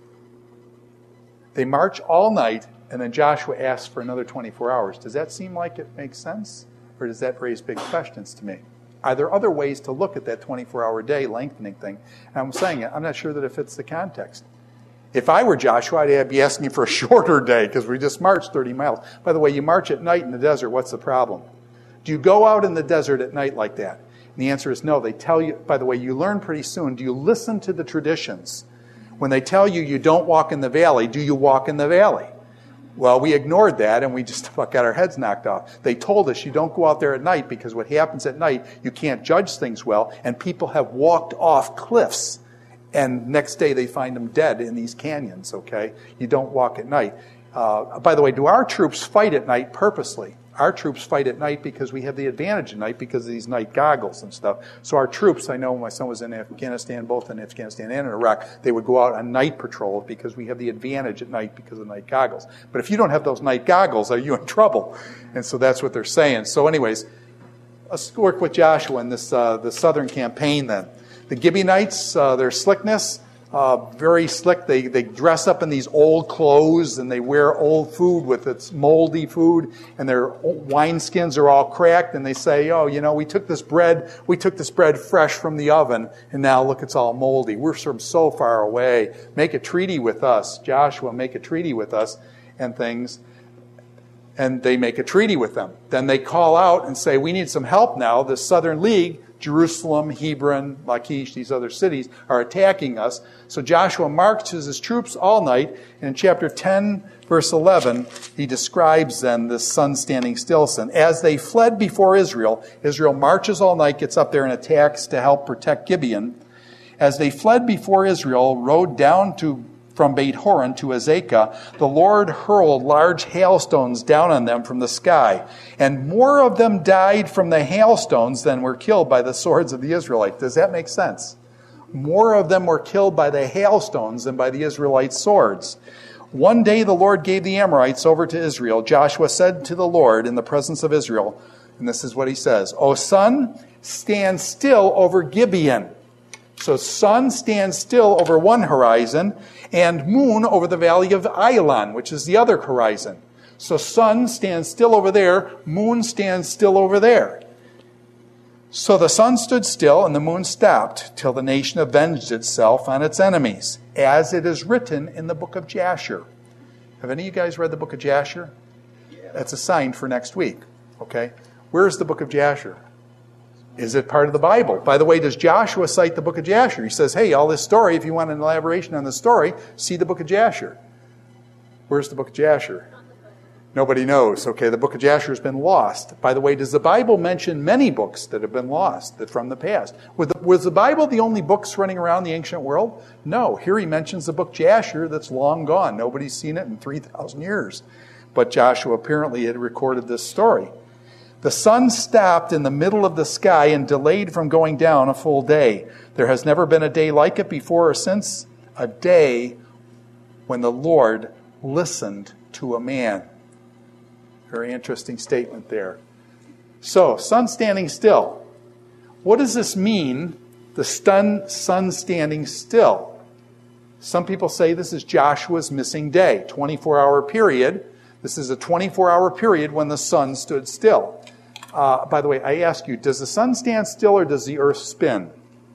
They march all night, and then Joshua asks for another 24 hours. Does that seem like it makes sense? Or does that raise big questions to me? Are there other ways to look at that 24-hour day lengthening thing? And I'm saying it, I'm not sure that it fits the context. If I were Joshua, I'd be asking for a shorter day because we just marched 30 miles. By the way, you march at night in the desert, what's the problem? Do you go out in the desert at night like that? And the answer is no. They tell you, by the way, you learn pretty soon. Do you listen to the traditions? When they tell you don't walk in the valley, do you walk in the valley? Well, we ignored that and we just got our heads knocked off. They told us you don't go out there at night because what happens at night, you can't judge things well, and people have walked off cliffs. And next day they find them dead in these canyons, okay? You don't walk at night. By the way, do our troops fight at night purposely? Our troops fight at night because we have the advantage at night because of these night goggles and stuff. So our troops, I know my son was in Afghanistan, both in Afghanistan and in Iraq, they would go out on night patrol because we have the advantage at night because of night goggles. But if you don't have those night goggles, are you in trouble? And so that's what they're saying. So anyways, let's work with Joshua in this the southern campaign then. The Gibeonites, their slickness, very slick. They dress up in these old clothes and they wear old food with its moldy food, and their wineskins are all cracked, and they say, oh, we took this bread fresh from the oven, and now look, it's all moldy. We're from so far away. Make a treaty with us. Joshua, make a treaty with us and things. And they make a treaty with them. Then they call out and say, we need some help now. The Southern League, Jerusalem, Hebron, Lachish, these other cities are attacking us. So Joshua marches his troops all night. And in chapter 10, verse 11, he describes then this sun standing still sin. As they fled before Israel, Israel marches all night, gets up there and attacks to help protect Gibeon. As they fled before Israel, rode down from Beit Horon to Azekah, the Lord hurled large hailstones down on them from the sky. And more of them died from the hailstones than were killed by the swords of the Israelites. Does that make sense? More of them were killed by the hailstones than by the Israelites' swords. One day the Lord gave the Amorites over to Israel. Joshua said to the Lord in the presence of Israel, and this is what he says, O sun, stand still over Gibeon. So sun stands still over one horizon, and moon over the valley of Ailon, which is the other horizon. So sun stands still over there, moon stands still over there. So the sun stood still and the moon stopped till the nation avenged itself on its enemies, as it is written in the book of Jasher. Have any of you guys read the book of Jasher? Yeah. That's a sign for next week. Okay? Where's the book of Jasher? Is it part of the Bible? By the way, does Joshua cite the book of Jasher? He says, hey, all this story, if you want an elaboration on the story, see the book of Jasher. Where's the book of Jasher? Nobody knows. Okay, the book of Jasher has been lost. By the way, does the Bible mention many books that have been lost from the past? Was the Bible the only books running around the ancient world? No. Here he mentions the book Jasher that's long gone. Nobody's seen it in 3,000 years. But Joshua apparently had recorded this story. The sun stopped in the middle of the sky and delayed from going down a full day. There has never been a day like it before or since, a day when the Lord listened to a man. Very interesting statement there. So, sun standing still. What does this mean, the sun standing still? Some people say this is Joshua's missing day, 24-hour period. This is a 24-hour period when the sun stood still. By the way, I ask you, does the sun stand still or does the earth spin?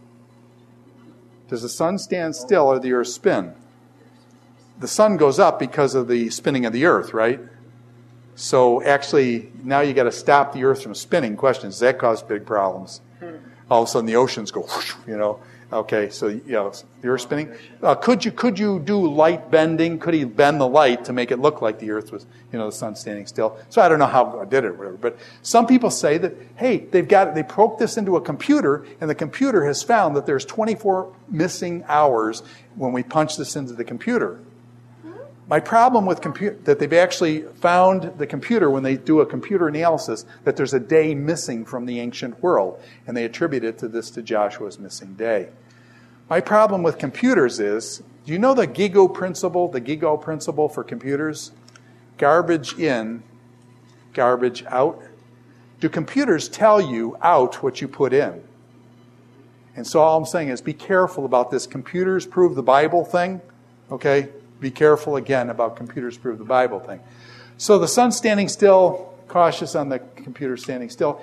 Does the sun stand still or the earth spin? The sun goes up because of the spinning of the earth, right? So actually, now you got to stop the earth from spinning. Question, does that cause big problems? All of a sudden the oceans go, whoosh, Okay, so the earth spinning. Could you do light bending? Could he bend the light to make it look like the earth was, the sun standing still? So I don't know how God did it or whatever. But some people say that, hey, they poked this into a computer, and the computer has found that there's 24 missing hours when we punch this into the computer. My problem with that they've actually found the computer, when they do a computer analysis, that there's a day missing from the ancient world, and they attribute it to Joshua's missing day. My problem with computers is, do you know the GIGO principle for computers? Garbage in, garbage out. Do computers tell you out what you put in? And so all I'm saying is be careful about this computers prove the Bible thing, okay? Be careful again about computers prove the Bible thing. So the sun standing still, cautious on the computer standing still.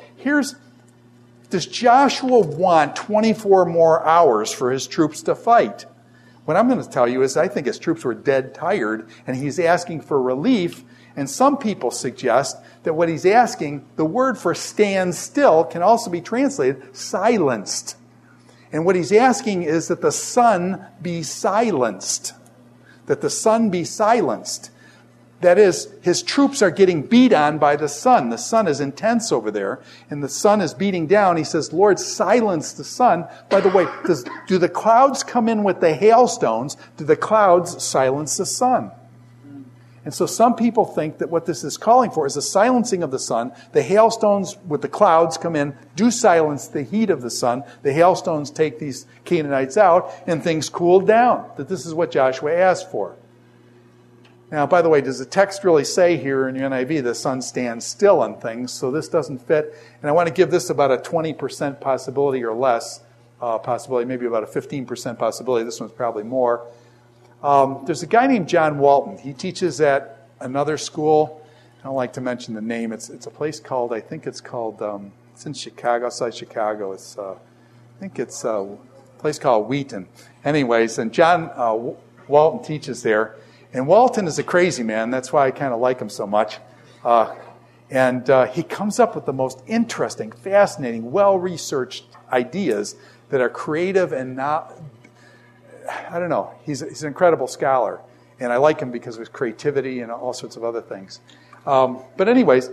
Does Joshua want 24 more hours for his troops to fight? What I'm going to tell you is I think his troops were dead tired, and he's asking for relief. And some people suggest that what he's asking, the word for stand still can also be translated silenced. And what he's asking is that the sun be silenced. That the sun be silenced. That is, his troops are getting beat on by the sun. The sun is intense over there, and the sun is beating down. He says, Lord, silence the sun. By the way, do the clouds come in with the hailstones? Do the clouds silence the sun? And so some people think that what this is calling for is a silencing of the sun. The hailstones with the clouds come in, do silence the heat of the sun. The hailstones take these Canaanites out, and things cool down. That this is what Joshua asked for. Now, by the way, does the text really say here in your NIV the sun stands still on things? So this doesn't fit. And I want to give this about a 20% possibility or less possibility, maybe about a 15% possibility. This one's probably more. There's a guy named John Walton. He teaches at another school. I don't like to mention the name. It's a place called, it's in Chicago, outside Chicago. I think it's a place called Wheaton. Anyways, and John Walton teaches there. And Walton is a crazy man. That's why I kind of like him so much. And he comes up with the most interesting, fascinating, well-researched ideas that are creative and not, I don't know. He's an incredible scholar. And I like him because of his creativity and all sorts of other things. But anyways,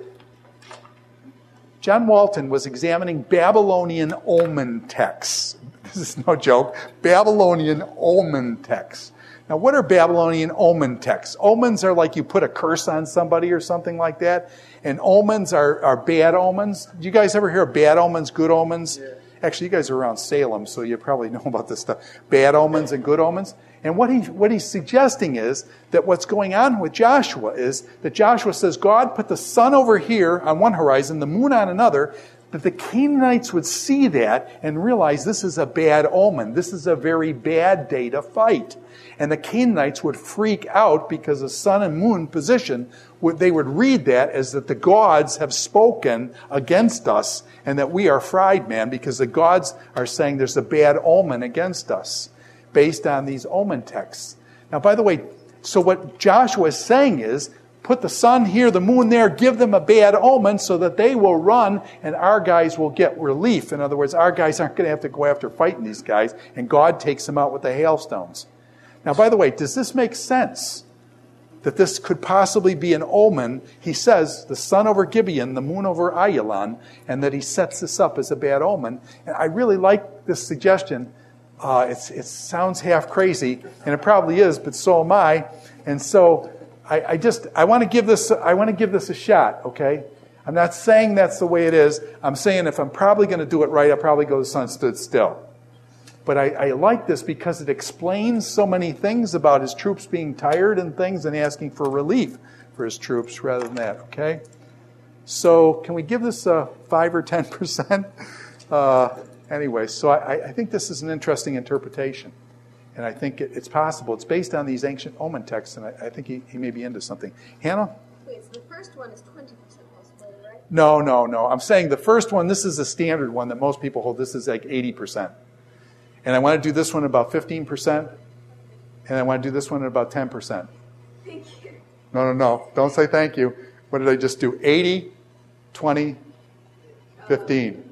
John Walton was examining Babylonian omen texts. This is no joke. Babylonian omen texts. Now, what are Babylonian omen texts? Omens are like you put a curse on somebody or something like that. And omens are bad omens. Do you guys ever hear of bad omens, good omens? Yeah. Actually, you guys are around Salem, so you probably know about this stuff. Bad omens and good omens. And what he's suggesting is that what's going on with Joshua is that Joshua says, God put the sun over here on one horizon, the moon on another, that the Canaanites would see that and realize this is a bad omen. This is a very bad day to fight. And the Canaanites would freak out because the sun and moon position, they would read that as that the gods have spoken against us and that we are fried, man, because the gods are saying there's a bad omen against us based on these omen texts. Now, by the way, so what Joshua is saying is, put the sun here, the moon there, give them a bad omen so that they will run and our guys will get relief. In other words, our guys aren't going to have to go after fighting these guys, and God takes them out with the hailstones. Now, by the way, does this make sense? That this could possibly be an omen. He says the sun over Gibeon, the moon over Ayalon, and that he sets this up as a bad omen. And I really like this suggestion. It sounds half crazy, and it probably is, but so am I. And so I want to give this a shot, okay? I'm not saying that's the way it is. I'm saying if I'm probably going to do it right, I'll probably go the sun stood still. But I like this because it explains so many things about his troops being tired and things and asking for relief for his troops rather than that, okay? So can we give this a 5 or 10%? Anyway, so I think this is an interesting interpretation. And I think it's possible. It's based on these ancient omen texts, and I think he may be into something. Hannah? Wait, so the first one is 20% possibility, right? No. I'm saying the first one, this is a standard one that most people hold. This is like 80%. And I want to do this one about 15%. And I want to do this one at about 10%. Thank you. No. Don't say thank you. What did I just do? 80, 20, 15.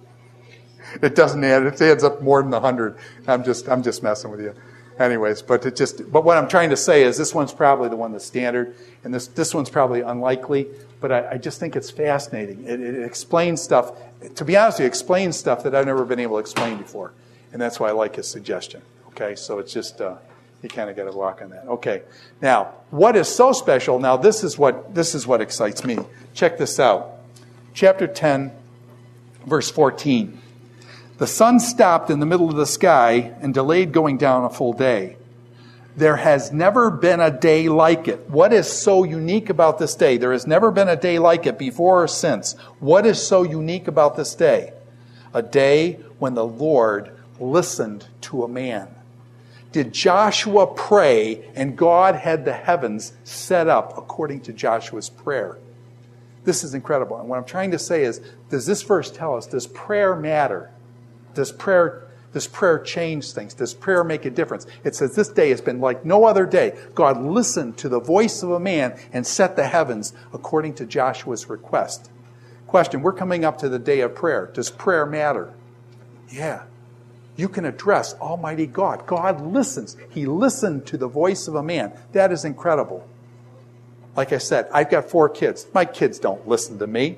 It doesn't add. It adds up more than 100. I'm just messing with you. Anyways, but what I'm trying to say is this one's probably the one that's standard, and this one's probably unlikely. But I just think it's fascinating. It explains stuff. To be honest, it explains stuff that I've never been able to explain before, and that's why I like his suggestion. Okay, so it's just you kind of got to walk on that. Okay, now what is so special? Now this is what excites me. Check this out. Chapter 10, verse 14. The sun stopped in the middle of the sky and delayed going down a full day. There has never been a day like it. What is so unique about this day? There has never been a day like it before or since. What is so unique about this day? A day when the Lord listened to a man. Did Joshua pray and God had the heavens set up according to Joshua's prayer? This is incredible. And what I'm trying to say is, does this verse tell us, does prayer matter? Does prayer change things? Does prayer make a difference? It says this day has been like no other day. God listened to the voice of a man and set the heavens according to Joshua's request. Question, we're coming up to the day of prayer. Does prayer matter? Yeah. You can address Almighty God. God listens. He listened to the voice of a man. That is incredible. Like I said, I've got 4 kids. My kids don't listen to me.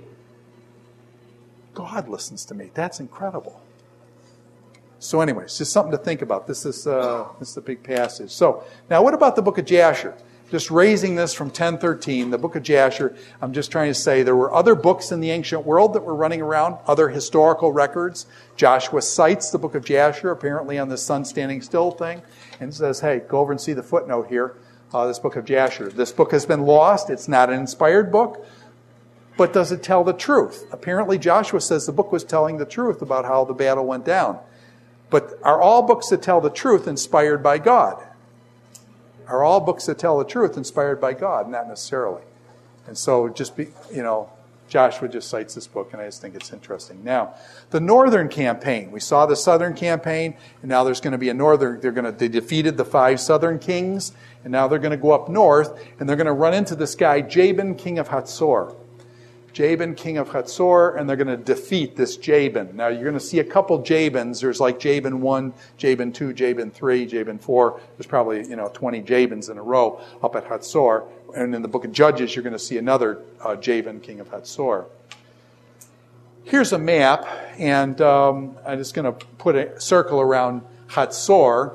God listens to me. That's incredible. So anyways, just something to think about. This is a big passage. So now what about the book of Jasher? Just raising this from 10:13, the book of Jasher, I'm just trying to say there were other books in the ancient world that were running around, other historical records. Joshua cites the book of Jasher, apparently on the sun standing still thing, and says, hey, go over and see the footnote here. this book of Jasher. This book has been lost. It's not an inspired book. But does it tell the truth? Apparently Joshua says the book was telling the truth about how the battle went down. But are all books that tell the truth inspired by God? Are all books that tell the truth inspired by God? Not necessarily. And so Joshua just cites this book, and I just think it's interesting. Now, the northern campaign. We saw the southern campaign, and now there's going to be a northern. They defeated the 5 southern kings, and now they're going to go up north, and they're going to run into this guy, Jabin, king of Hatzor. Jabin, king of Hatzor, and they're going to defeat this Jabin. Now, you're going to see a couple Jabins. There's like Jabin 1, Jabin 2, Jabin 3, Jabin 4. There's probably, 20 Jabins in a row up at Hatzor. And in the book of Judges, you're going to see another Jabin, king of Hatzor. Here's a map, and I'm just going to put a circle around Hatzor.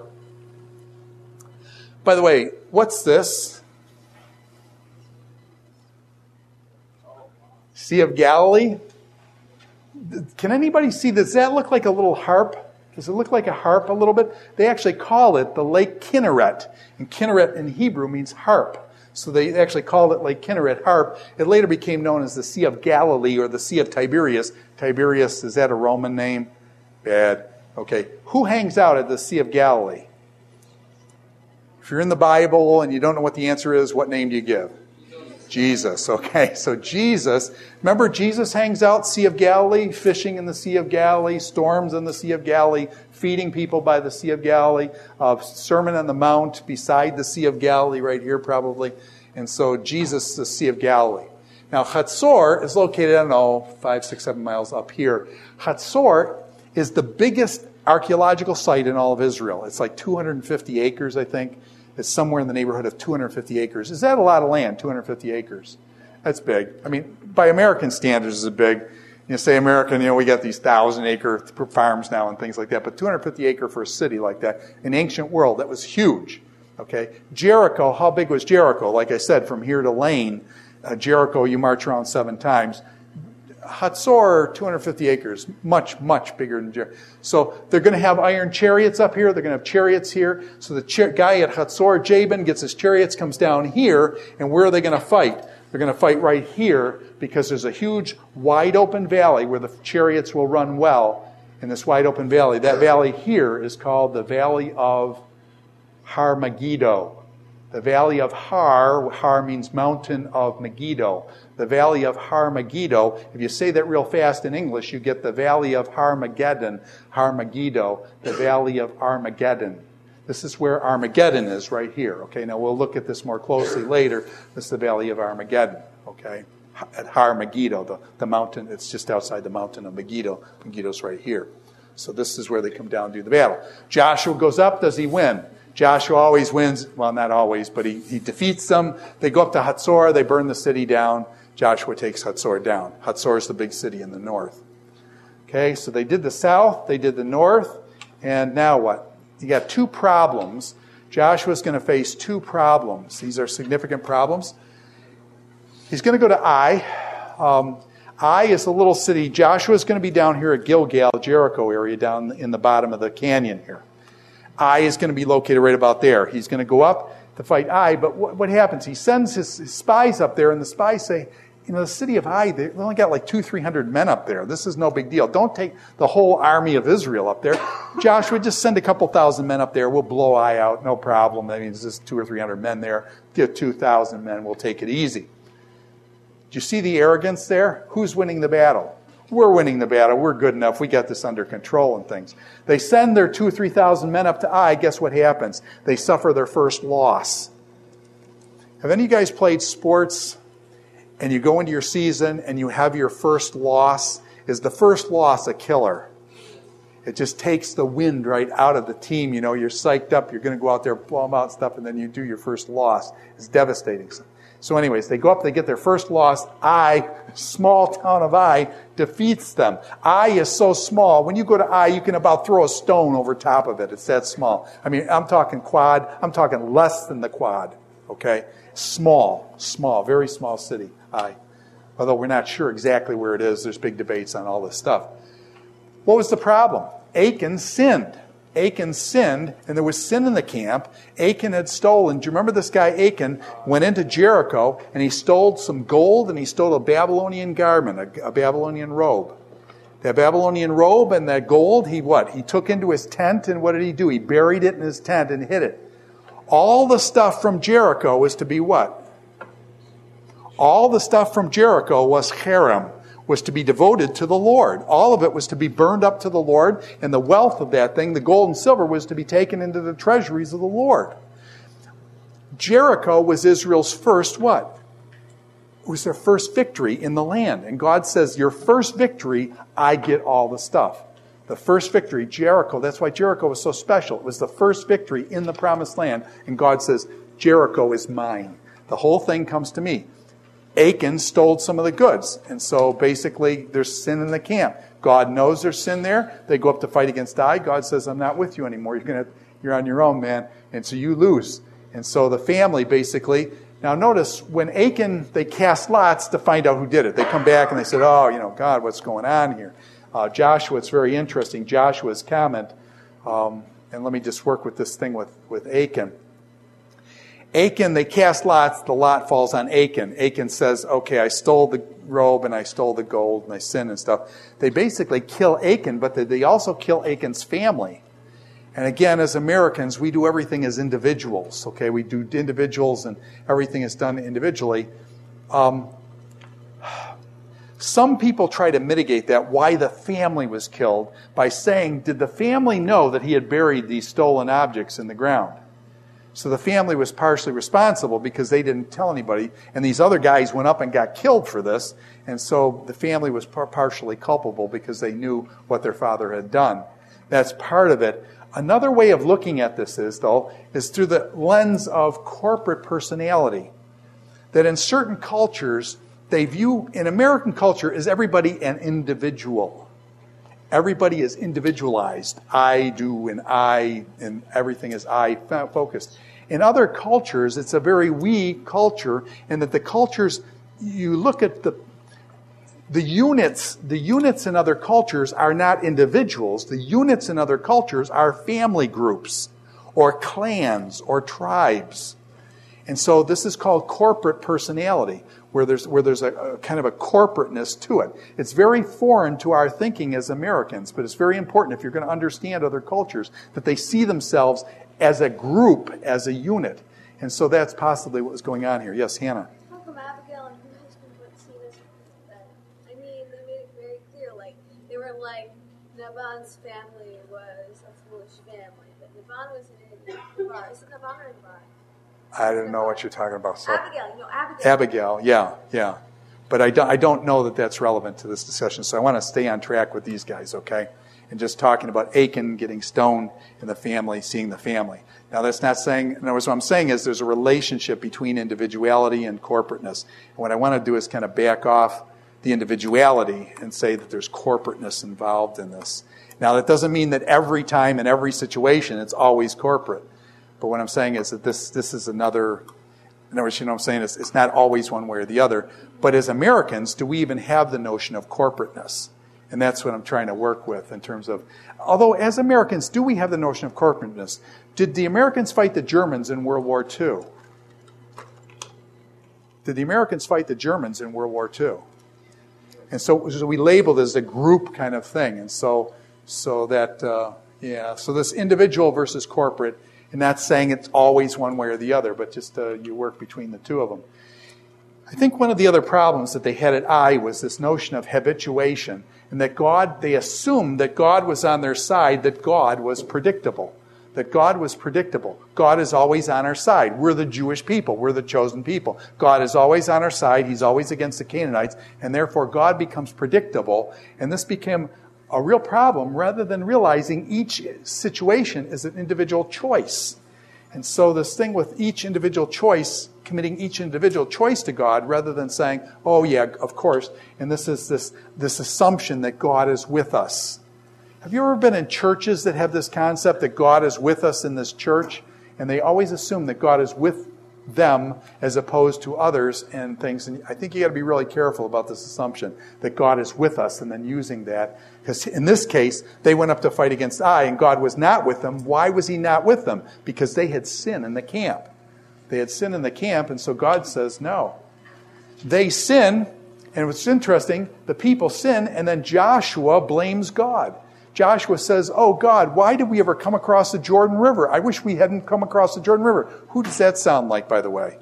By the way, what's this? Sea of Galilee. Can anybody see this? Does that look like a little harp? Does it look like a harp a little bit? They actually call it the Lake Kinneret. And Kinneret in Hebrew means harp. So they actually called it Lake Kinneret harp. It later became known as the Sea of Galilee or the Sea of Tiberias. Tiberias, is that a Roman name? Bad. Okay. Who hangs out at the Sea of Galilee? If you're in the Bible and you don't know what the answer is, what name do you give? Jesus. Okay, so Jesus, remember Jesus hangs out Sea of Galilee, fishing in the Sea of Galilee, storms in the Sea of Galilee, feeding people by the Sea of Galilee, Sermon on the Mount beside the Sea of Galilee right here probably. And so Jesus, the Sea of Galilee. Now Hatzor is located, 5, 6, 7 miles up here. Hatzor is the biggest archaeological site in all of Israel. It's like 250 acres, I think. It's somewhere in the neighborhood of 250 acres. Is that a lot of land, 250 acres? That's big. I mean, by American standards, it's big. You say American, we got these 1,000-acre farms now and things like that. But 250 acre for a city like that, in ancient world, that was huge. Okay, Jericho, how big was Jericho? Like I said, from here to Lane, Jericho, you march around 7 times. Hatzor, 250 acres, much, much bigger than Jericho. So they're going to have iron chariots up here. They're going to have chariots here. So the guy at Hatzor, Jabin, gets his chariots, comes down here, and where are they going to fight? They're going to fight right here because there's a huge, wide open valley where the chariots will run well in this wide open valley. That valley here is called the Valley of Har Megiddo. The Valley of Har means mountain of Megiddo. The Valley of Har Megiddo, if you say that real fast in English, you get the Valley of Armageddon, Har Megiddo, the Valley of Armageddon. This is where Armageddon is right here. Okay, now we'll look at this more closely later. This is the Valley of Armageddon, okay? At Har Megiddo, the mountain, it's just outside the mountain of Megiddo. Megiddo's right here. So this is where they come down and do the battle. Joshua goes up, does he win? Joshua always wins. Well, not always, but he defeats them. They go up to Hatzor. They burn the city down. Joshua takes Hatzor down. Hatzor is the big city in the north. Okay, so they did the south. They did the north. And now what? You got 2 problems. Joshua's going to face 2 problems. These are significant problems. He's going to go to Ai. Ai is a little city. Joshua's going to be down here at Gilgal, Jericho area, down in the bottom of the canyon here. Ai is going to be located right about there. He's going to go up to fight Ai, but what happens? He sends his spies up there, and the spies say, the city of Ai, they only got like 200-300 men up there. This is no big deal. Don't take the whole army of Israel up there. Joshua, just send a couple thousand men up there. We'll blow Ai out, no problem. That means just 200 or 300 men there. Get 2,000 men. We'll take it easy. Do you see the arrogance there? Who's winning the battle? We're winning the battle. We're good enough. We got this under control and things. They send their 2,000 or 3,000 men up to Ai. Guess what happens? They suffer their first loss. Have any of you guys played sports and you go into your season and you have your first loss? Is the first loss a killer? It just takes the wind right out of the team. You're psyched up. You're going to go out there, blow them out and stuff, and then you do your first loss. It's devastating. So anyways, they go up, they get their first loss. Ai, small town of Ai, defeats them. Ai is so small. When you go to Ai, you can about throw a stone over top of it. It's that small. I mean, I'm talking quad. I'm talking less than the quad. Okay? Small, very small city, Ai. Although we're not sure exactly where it is. There's big debates on all this stuff. What was the problem? Achan sinned. Achan sinned, and there was sin in the camp. Achan had stolen. Do you remember this guy Achan went into Jericho, and he stole some gold, and he stole a Babylonian garment, a Babylonian robe. That Babylonian robe and that gold, he took into his tent, and what did he do? He buried it in his tent and hid it. All the stuff from Jericho was to be what? All the stuff from Jericho was cherem, was to be devoted to the Lord. All of it was to be burned up to the Lord, and the wealth of that thing, the gold and silver, was to be taken into the treasuries of the Lord. Jericho was Israel's first what? It was their first victory in the land. And God says, your first victory, I get all the stuff. The first victory, Jericho, that's why Jericho was so special. It was the first victory in the promised land. And God says, Jericho is mine. The whole thing comes to me. Achan stole some of the goods. And so basically there's sin in the camp. God knows there's sin there. They go up to fight against Ai. God says, I'm not with you anymore. You're on your own, man. And so you lose. And so the family basically, now notice when Achan, they cast lots to find out who did it. They come back and they said, God, what's going on here? Joshua, it's very interesting. Joshua's comment, and let me just work with this thing with Achan. Achan, they cast lots, the lot falls on Achan. Achan says, okay, I stole the robe and I stole the gold and I sinned and stuff. They basically kill Achan, but they also kill Achan's family. And again, as Americans, we do everything as individuals, okay? We do individuals and everything is done individually. Some people try to mitigate that, why the family was killed, by saying, did the family know that he had buried these stolen objects in the ground? So the family was partially responsible because they didn't tell anybody, and these other guys went up and got killed for this, and so the family was partially culpable because they knew what their father had done. That's part of it. Another way of looking at this is through the lens of corporate personality. That in certain cultures, they view, in American culture, is everybody an individual. Everybody is individualized. I do and everything is I focused. In other cultures, it's a very we culture, and that the cultures, you look at the units in other cultures are not individuals. The units in other cultures are family groups or clans or tribes. And so this is called corporate personality, where there's a kind of a corporateness to it. It's very foreign to our thinking as Americans, but it's very important if you're going to understand other cultures that they see themselves as a group, as a unit. And so that's possibly what was going on here. Yes, Hannah? How come Abigail and her husband weren't seen as that? I mean, they made it very clear, they were Nabal's family was a foolish family, but Nabal was in Nabar. Is it Nabal or Nabar? I don't know what you're talking about. So. Abigail, Abigail, yeah. But I don't know that that's relevant to this discussion, so I want to stay on track with these guys, okay? And just talking about Achan getting stoned and the family, seeing the family. Now that's not saying, in other words, what I'm saying is there's a relationship between individuality and corporateness. And what I want to do is kind of back off the individuality and say that there's corporateness involved in this. Now that doesn't mean that every time in every situation it's always corporate. But what I'm saying is that this is another, in other words, what I'm saying is it's not always one way or the other. But as Americans, do we even have the notion of corporateness? And that's what I'm trying to work with in terms of, although as Americans, do we have the notion of corporateness? Did the Americans fight the Germans in World War II? Did the Americans fight the Germans in World War II? And so we labeled it as a group kind of thing. And so this individual versus corporate, and not saying it's always one way or the other, but just you work between the two of them. I think one of the other problems that they had at Ai was this notion of habituation, and that they assumed that God was on their side, that God was predictable. That God was predictable. God is always on our side. We're the Jewish people. We're the chosen people. God is always on our side. He's always against the Canaanites, and therefore God becomes predictable, and this became a real problem rather than realizing each situation is an individual choice. And so this thing with each individual choice, committing each individual choice to God rather than saying, oh yeah, of course, and this is this assumption that God is with us. Have you ever been in churches that have this concept that God is with us in this church? And they always assume that God is with them as opposed to others and things. And I think you got to be really careful about this assumption that God is with us and then using that. Because in this case, they went up to fight against Ai and God was not with them. Why was he not with them? Because they had sin in the camp. They had sin in the camp, and so God says no. They sin, and what's interesting, the people sin, and then Joshua blames God. Joshua says, oh God, why did we ever come across the Jordan River? I wish we hadn't come across the Jordan River. Who does that sound like, by the way?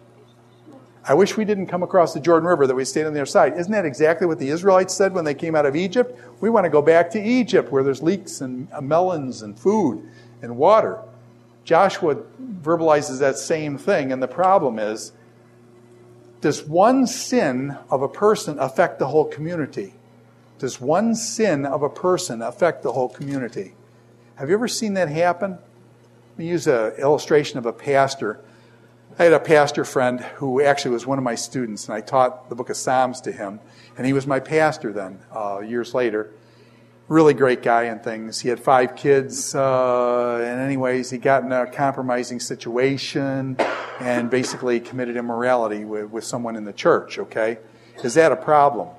I wish we didn't come across the Jordan River, that we stayed on their side. Isn't that exactly what the Israelites said when they came out of Egypt? We want to go back to Egypt where there's leeks and melons and food and water. Joshua verbalizes that same thing, and the problem is, does one sin of a person affect the whole community? Does one sin of a person affect the whole community? Have you ever seen that happen? Let me use an illustration of a pastor. I had a pastor friend who actually was one of my students, and I taught the book of Psalms to him, and he was my pastor then, years later. Really great guy and things. He had 5 kids, and anyways, he got in a compromising situation and basically committed immorality with someone in the church, okay? Is that a problem?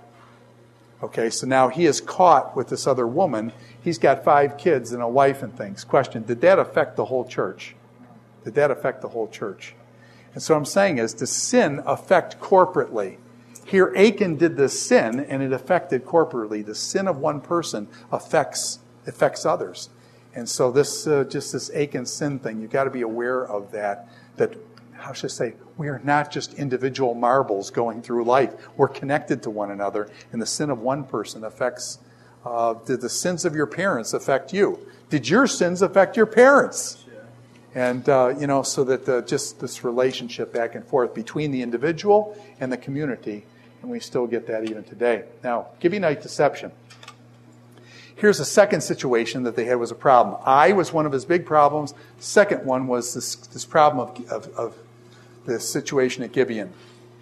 Okay, so now he is caught with this other woman. He's got 5 kids and a wife and things. Question, did that affect the whole church? Did that affect the whole church? And so what I'm saying is, does sin affect corporately? Here, Achan did this sin, and it affected corporately. The sin of one person affects others. And so this Achan sin thing, you've got to be aware of that, how should I say, we are not just individual marbles going through life. We're connected to one another, and the sin of one person affects, did the sins of your parents affect you? Did your sins affect your parents? And, so that just this relationship back and forth between the individual and the community, and we still get that even today. Now, Gibeonite deception. Here's a second situation that they had was a problem. Ai was one of his big problems. Second one was this problem of the situation at Gibeon.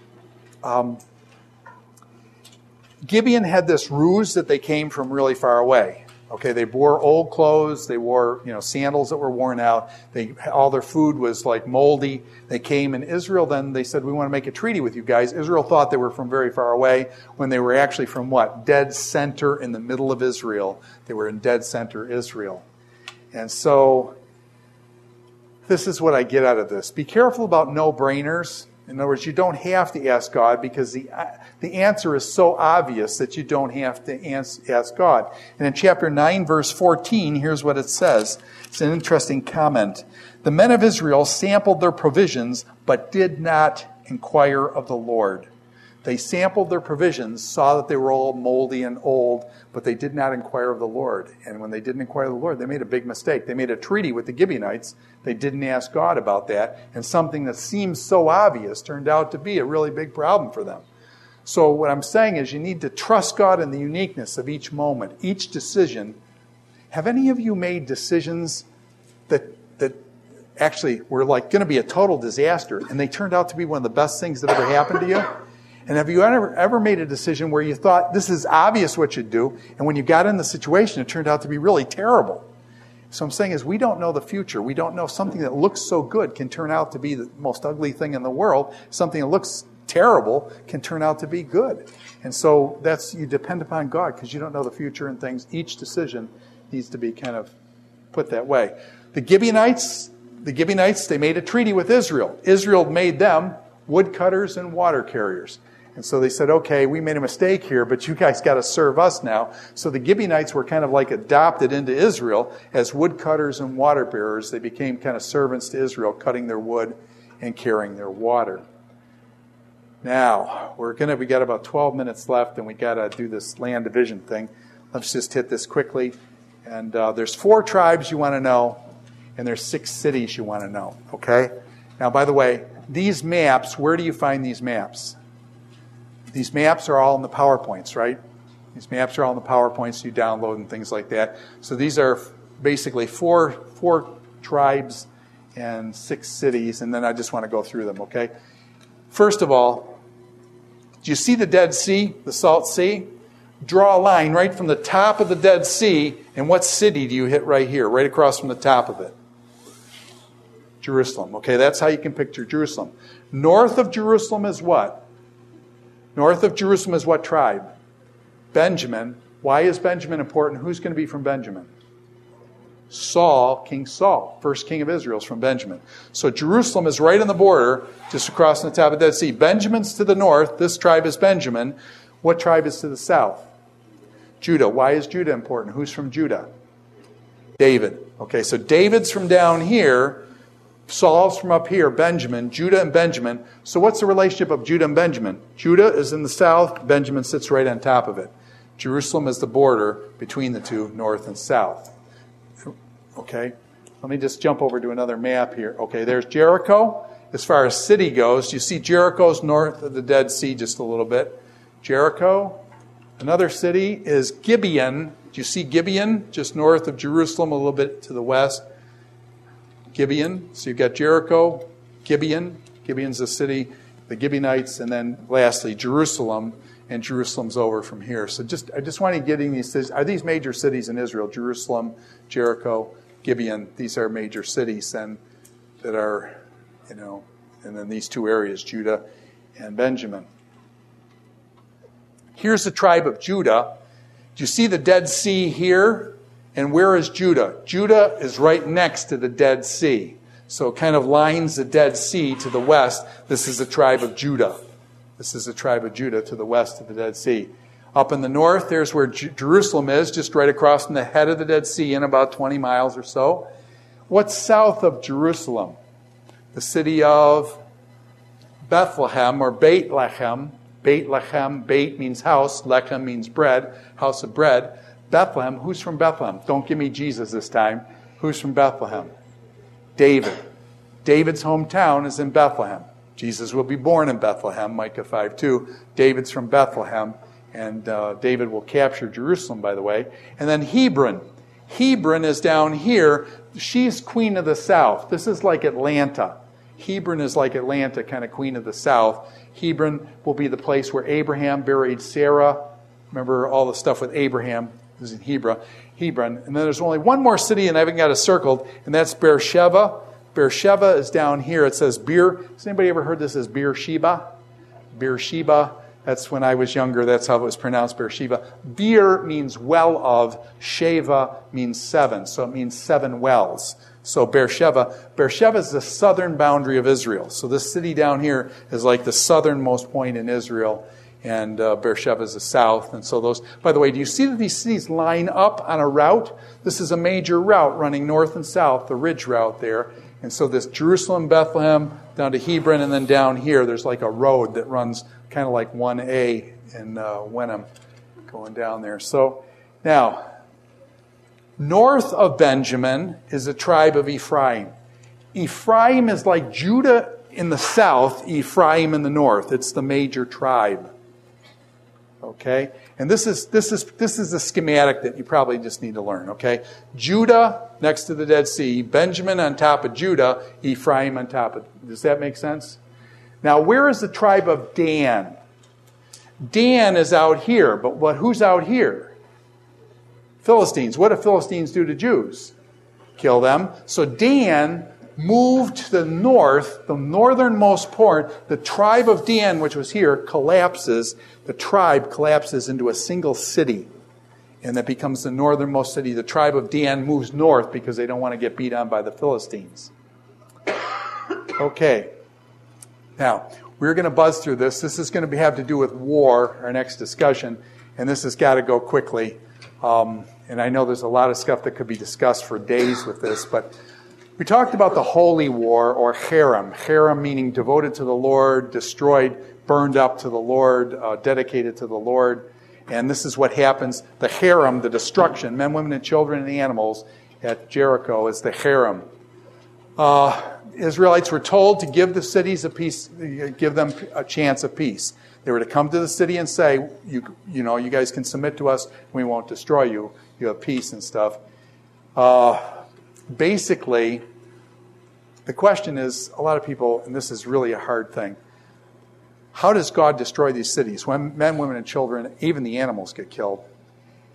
Gibeon had this ruse that they came from really far away. Okay, they wore old clothes. They wore, sandals that were worn out. All their food was like moldy. They came in Israel. Then they said, "We want to make a treaty with you guys." Israel thought they were from very far away when they were actually from what? Dead center in the middle of Israel. They were in dead center Israel, and so this is what I get out of this: be careful about no-brainers. In other words, you don't have to ask God because the answer is so obvious that you don't have to ask God. And in chapter 9, verse 14, here's what it says. It's an interesting comment. The men of Israel sampled their provisions, but did not inquire of the Lord. They sampled their provisions, saw that they were all moldy and old, but they did not inquire of the Lord. And when they didn't inquire of the Lord, they made a big mistake. They made a treaty with the Gibeonites. They didn't ask God about that. And something that seems so obvious turned out to be a really big problem for them. So what I'm saying is you need to trust God in the uniqueness of each moment, each decision. Have any of you made decisions that actually were like going to be a total disaster, and they turned out to be one of the best things that ever happened to you? And have you ever made a decision where you thought, this is obvious what you'd do, and when you got in the situation, it turned out to be really terrible? So I'm saying is we don't know the future. We don't know something that looks so good can turn out to be the most ugly thing in the world. Something that looks terrible can turn out to be good. And so you depend upon God because you don't know the future and things. Each decision needs to be kind of put that way. The Gibeonites, they made a treaty with Israel. Israel made them woodcutters and water carriers. And so they said, okay, we made a mistake here, but you guys got to serve us now. So the Gibeonites were kind of like adopted into Israel as woodcutters and water bearers. They became kind of servants to Israel, cutting their wood and carrying their water. Now, we got about 12 minutes left, and we got to do this land division thing. Let's just hit this quickly. And there's 4 tribes you want to know, and there's 6 cities you want to know. Okay? Now, by the way, these maps, where do you find these maps? These maps are all in the PowerPoints, right? These maps are all in the PowerPoints you download and things like that. So these are basically 4 tribes and 6 cities, and then I just want to go through them, okay? First of all, do you see the Dead Sea, the Salt Sea? Draw a line right from the top of the Dead Sea, and what city do you hit right here, right across from the top of it? Jerusalem. Okay, that's how you can picture Jerusalem. North of Jerusalem is what? North of Jerusalem is what tribe? Benjamin. Why is Benjamin important? Who's going to be from Benjamin? Saul, King Saul, first king of Israel, is from Benjamin. So Jerusalem is right on the border, just across the top of the Dead Sea. Benjamin's to the north. This tribe is Benjamin. What tribe is to the south? Judah. Why is Judah important? Who's from Judah? David. Okay, so David's from down here. Saul's from up here. Benjamin. Judah and Benjamin. So what's the relationship of Judah and Benjamin? Judah is in the south. Benjamin sits right on top of it. Jerusalem is the border between the two, north and south. Okay, let me just jump over to another map here. Okay, there's Jericho. As far as city goes, you see Jericho's north of the Dead Sea just a little bit. Jericho. Another city is Gibeon. Do you see Gibeon? Just north of Jerusalem, a little bit to the west. Gibeon. So you've got Jericho, Gibeon. Gibeon's the city, the Gibeonites, and then lastly Jerusalem. And Jerusalem's over from here. So I just want to get in these cities. Are these major cities in Israel? Jerusalem, Jericho, Gibeon. These are major cities then that are, and then these two areas, Judah and Benjamin. Here's the tribe of Judah. Do you see the Dead Sea here? And where is Judah? Judah is right next to the Dead Sea. So it kind of lines the Dead Sea to the west. This is the tribe of Judah. This is the tribe of Judah to the west of the Dead Sea. Up in the north, there's where Jerusalem is, just right across from the head of the Dead Sea in about 20 miles or so. What's south of Jerusalem? The city of Bethlehem or Beit Lechem. Beit Lechem, Beit means house, Lechem means bread, house of bread. Bethlehem, who's from Bethlehem? Don't give me Jesus this time. Who's from Bethlehem? David. David's hometown is in Bethlehem. Jesus will be born in Bethlehem, Micah 5:2. David's from Bethlehem, and David will capture Jerusalem, by the way. And then Hebron. Hebron is down here. She's queen of the south. This is like Atlanta. Hebron is like Atlanta, kind of queen of the south. Hebron will be the place where Abraham buried Sarah. Remember all the stuff with Abraham is in Hebron. And then there's only one more city, and I haven't got it circled, and that's Beersheba. Beersheba is down here. It says Has anybody ever heard this as Beersheba? Beersheba. That's when I was younger. That's how it was pronounced, Beersheba. Beer means well of. Sheva means seven. So it means seven wells. So Beersheba is the southern boundary of Israel. So this city down here is like the southernmost point in Israel. And Beersheba is the south. And so those, by the way, do you see that these cities line up on a route? This is a major route running north and south, the ridge route there. And so this Jerusalem, Bethlehem, down to Hebron, and then down here, there's like a road that runs kind of like 1A in Wenham going down there. So now, north of Benjamin is the tribe of Ephraim. Ephraim is like Judah in the south, Ephraim in the north. It's the major tribe. Okay? And this is the schematic that you probably just need to learn, okay? Judah next to the Dead Sea, Benjamin on top of Judah, Ephraim on top of. Does that make sense? Now, where is the tribe of Dan? Dan is out here, but who's out here? Philistines. What do Philistines do to Jews? Kill them. So Dan moved to the north, the northernmost point. The tribe of Dan, which was here, collapses. The tribe collapses into a single city, and that becomes the northernmost city. The tribe of Dan moves north because they don't want to get beat on by the Philistines. Okay. Now, we're going to buzz through this. This is going to have to do with war, our next discussion, and this has got to go quickly. And I know there's a lot of stuff that could be discussed for days with this, but we talked about the Holy War, or Cherem. Cherem meaning devoted to the Lord, destroyed, burned up to the Lord, dedicated to the Lord. And this is what happens. The Cherem, the destruction, men, women, and children, and animals at Jericho is the Cherem. Israelites were told to give the cities a peace, give them a chance of peace. They were to come to the city and say, you guys can submit to us, we won't destroy you. You have peace and stuff. Basically, the question is, a lot of people, and this is really a hard thing, how does God destroy these cities? When men, women, and children, even the animals get killed.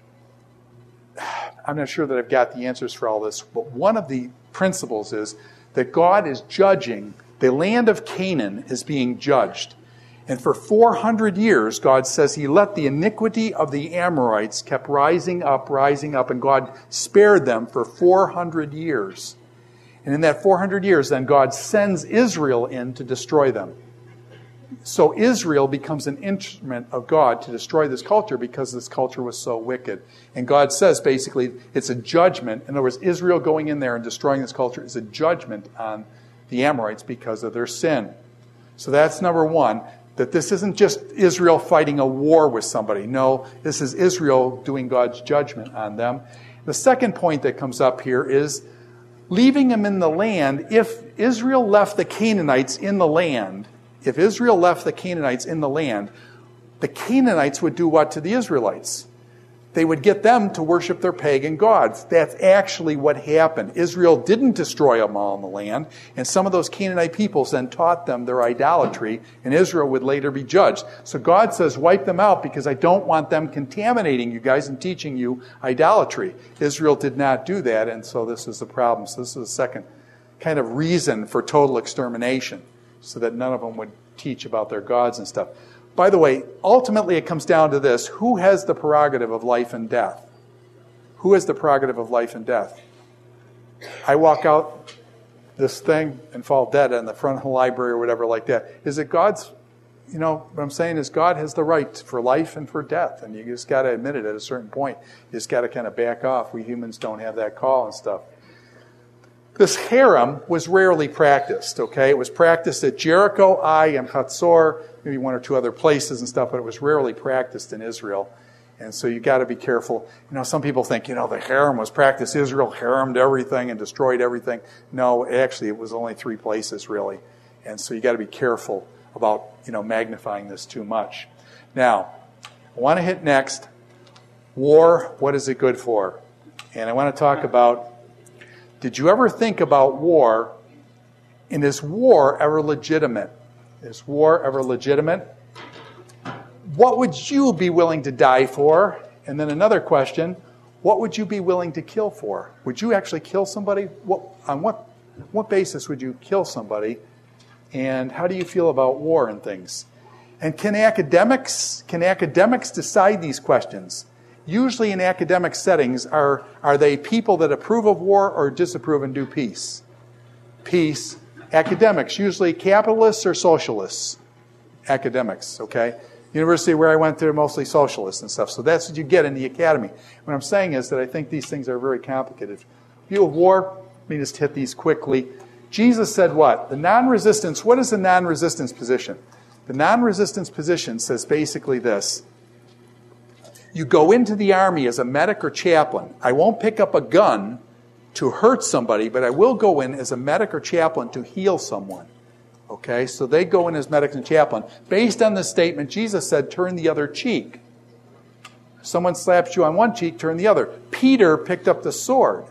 I'm not sure that I've got the answers for all this, but one of the principles is that God is judging. The land of Canaan is being judged. And for 400 years, God says he let the iniquity of the Amorites kept rising up, and God spared them for 400 years. And in that 400 years, then God sends Israel in to destroy them. So Israel becomes an instrument of God to destroy this culture because this culture was so wicked. And God says basically it's a judgment. In other words, Israel going in there and destroying this culture is a judgment on the Amorites because of their sin. So that's number one, that this isn't just Israel fighting a war with somebody. No, this is Israel doing God's judgment on them. The second point that comes up here is leaving them in the land. If Israel left the Canaanites in the land, the Canaanites would do what to the Israelites? They would get them to worship their pagan gods. That's actually what happened. Israel didn't destroy them all in the land, and some of those Canaanite peoples then taught them their idolatry, and Israel would later be judged. So God says, wipe them out because I don't want them contaminating you guys and teaching you idolatry. Israel did not do that, and so this is the problem. So this is the second kind of reason for total extermination, so that none of them would teach about their gods and stuff. By the way, ultimately it comes down to this. Who has the prerogative of life and death? Who has the prerogative of life and death? I walk out this thing and fall dead in the front of the library or whatever like that. Is it God's, what I'm saying is God has the right for life and for death. And you just got to admit it at a certain point. You just got to kind of back off. We humans don't have that call and stuff. This harem was rarely practiced, okay? It was practiced at Jericho, Ai, and Hatzor, maybe one or two other places and stuff, but it was rarely practiced in Israel. And so you got to be careful. Some people think, the harem was practiced. Israel haremed everything and destroyed everything. No, actually, it was only 3 places, really. And so you got to be careful about, magnifying this too much. Now, I want to hit next, war, what is it good for? And I want to talk about, did you ever think about war, and is war ever legitimate? Is war ever legitimate? What would you be willing to die for? And then another question, what would you be willing to kill for? Would you actually kill somebody? On what basis would you kill somebody? And how do you feel about war and things? And can academics decide these questions? Usually in academic settings, are they people that approve of war or disapprove and do peace? Peace. Academics, usually capitalists or socialists? Academics, okay? University where I went to, mostly socialists and stuff. So that's what you get in the academy. What I'm saying is that I think these things are very complicated. View of war, let me just hit these quickly. Jesus said what? The non-resistance, what is the non-resistance position? The non-resistance position says basically this. You go into the army as a medic or chaplain. I won't pick up a gun to hurt somebody, but I will go in as a medic or chaplain to heal someone. Okay, so they go in as medics and chaplain. Based on this statement, Jesus said, turn the other cheek. If someone slaps you on one cheek, turn the other. Peter picked up the sword.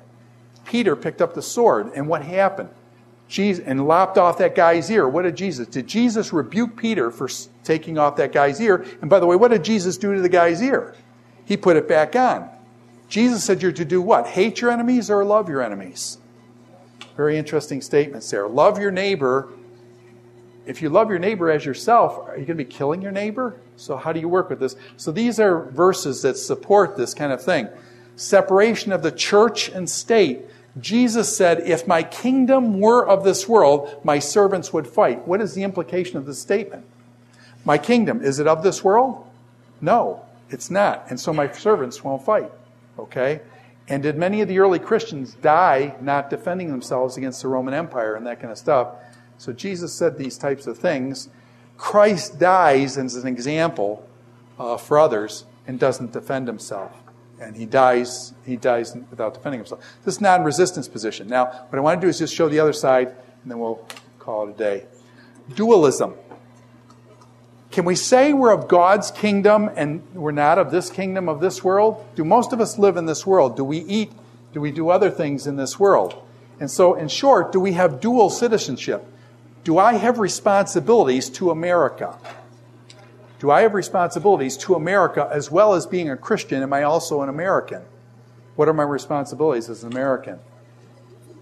And what happened? And lopped off that guy's ear. What did Jesus? Did Jesus rebuke Peter for taking off that guy's ear? And by the way, what did Jesus do to the guy's ear? He put it back on. Jesus said you're to do what? Hate your enemies or love your enemies? Very interesting statements there. Love your neighbor. If you love your neighbor as yourself, are you going to be killing your neighbor? So how do you work with this? So these are verses that support this kind of thing. Separation of the church and state. Jesus said, if my kingdom were of this world, my servants would fight. What is the implication of this statement? My kingdom, is it of this world? No, it's not. And so my servants won't fight. Okay? And did many of the early Christians die not defending themselves against the Roman Empire and that kind of stuff? So Jesus said these types of things. Christ dies as an example for others and doesn't defend himself. And he dies without defending himself. This non-resistance position. Now, what I want to do is just show the other side, and then we'll call it a day. Dualism. Can we say we're of God's kingdom and we're not of this kingdom of this world? Do most of us live in this world? Do we eat? Do we do other things in this world? And so, in short, do we have dual citizenship? Do I have responsibilities to America? Do I have responsibilities to America as well as being a Christian? Am I also an American? What are my responsibilities as an American?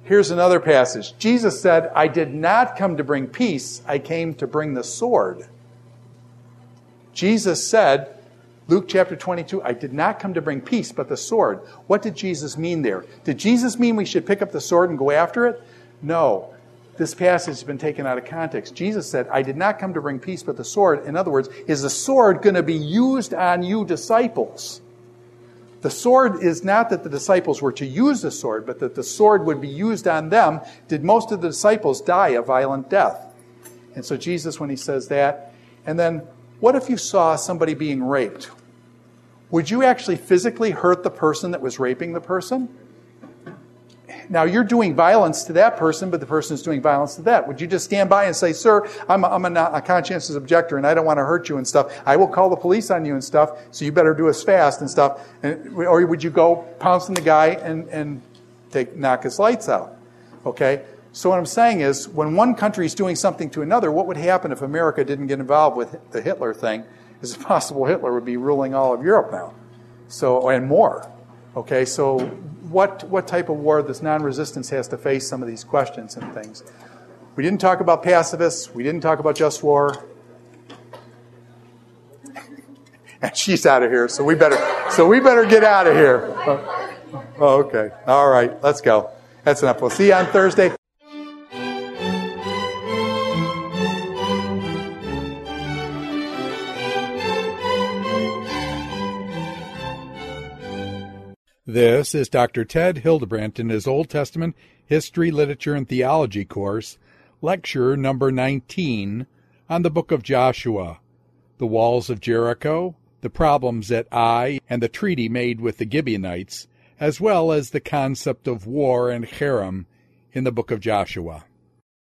Here's another passage. Jesus said, I did not come to bring peace, I came to bring the sword. Jesus said, Luke chapter 22, I did not come to bring peace, but the sword. What did Jesus mean there? Did Jesus mean we should pick up the sword and go after it? No. This passage has been taken out of context. Jesus said, I did not come to bring peace, but the sword. In other words, is the sword going to be used on you disciples? The sword is not that the disciples were to use the sword, but that the sword would be used on them. Did most of the disciples die a violent death? And so Jesus, when he says that, and then what if you saw somebody being raped? Would you actually physically hurt the person that was raping the person? Now, you're doing violence to that person, but the person is doing violence to that. Would you just stand by and say, sir, I'm a conscientious objector and I don't want to hurt you and stuff. I will call the police on you and stuff, so you better do us fast and stuff. Or would you go pounce on the guy and knock his lights out? Okay? So what I'm saying is, when one country is doing something to another, what would happen if America didn't get involved with the Hitler thing? It's possible Hitler would be ruling all of Europe now, and more. Okay, so what type of war this non-resistance has to face some of these questions and things. We didn't talk about pacifists. We didn't talk about just war. And she's out of here, so we better get out of here. Oh, okay. All right, let's go. That's enough. We'll see you on Thursday. This is Dr. Ted Hildebrandt in his Old Testament History, Literature, and Theology course, lecture number 19 on the book of Joshua, the walls of Jericho, the problems at Ai, and the treaty made with the Gibeonites, as well as the concept of war and cherem in the book of Joshua.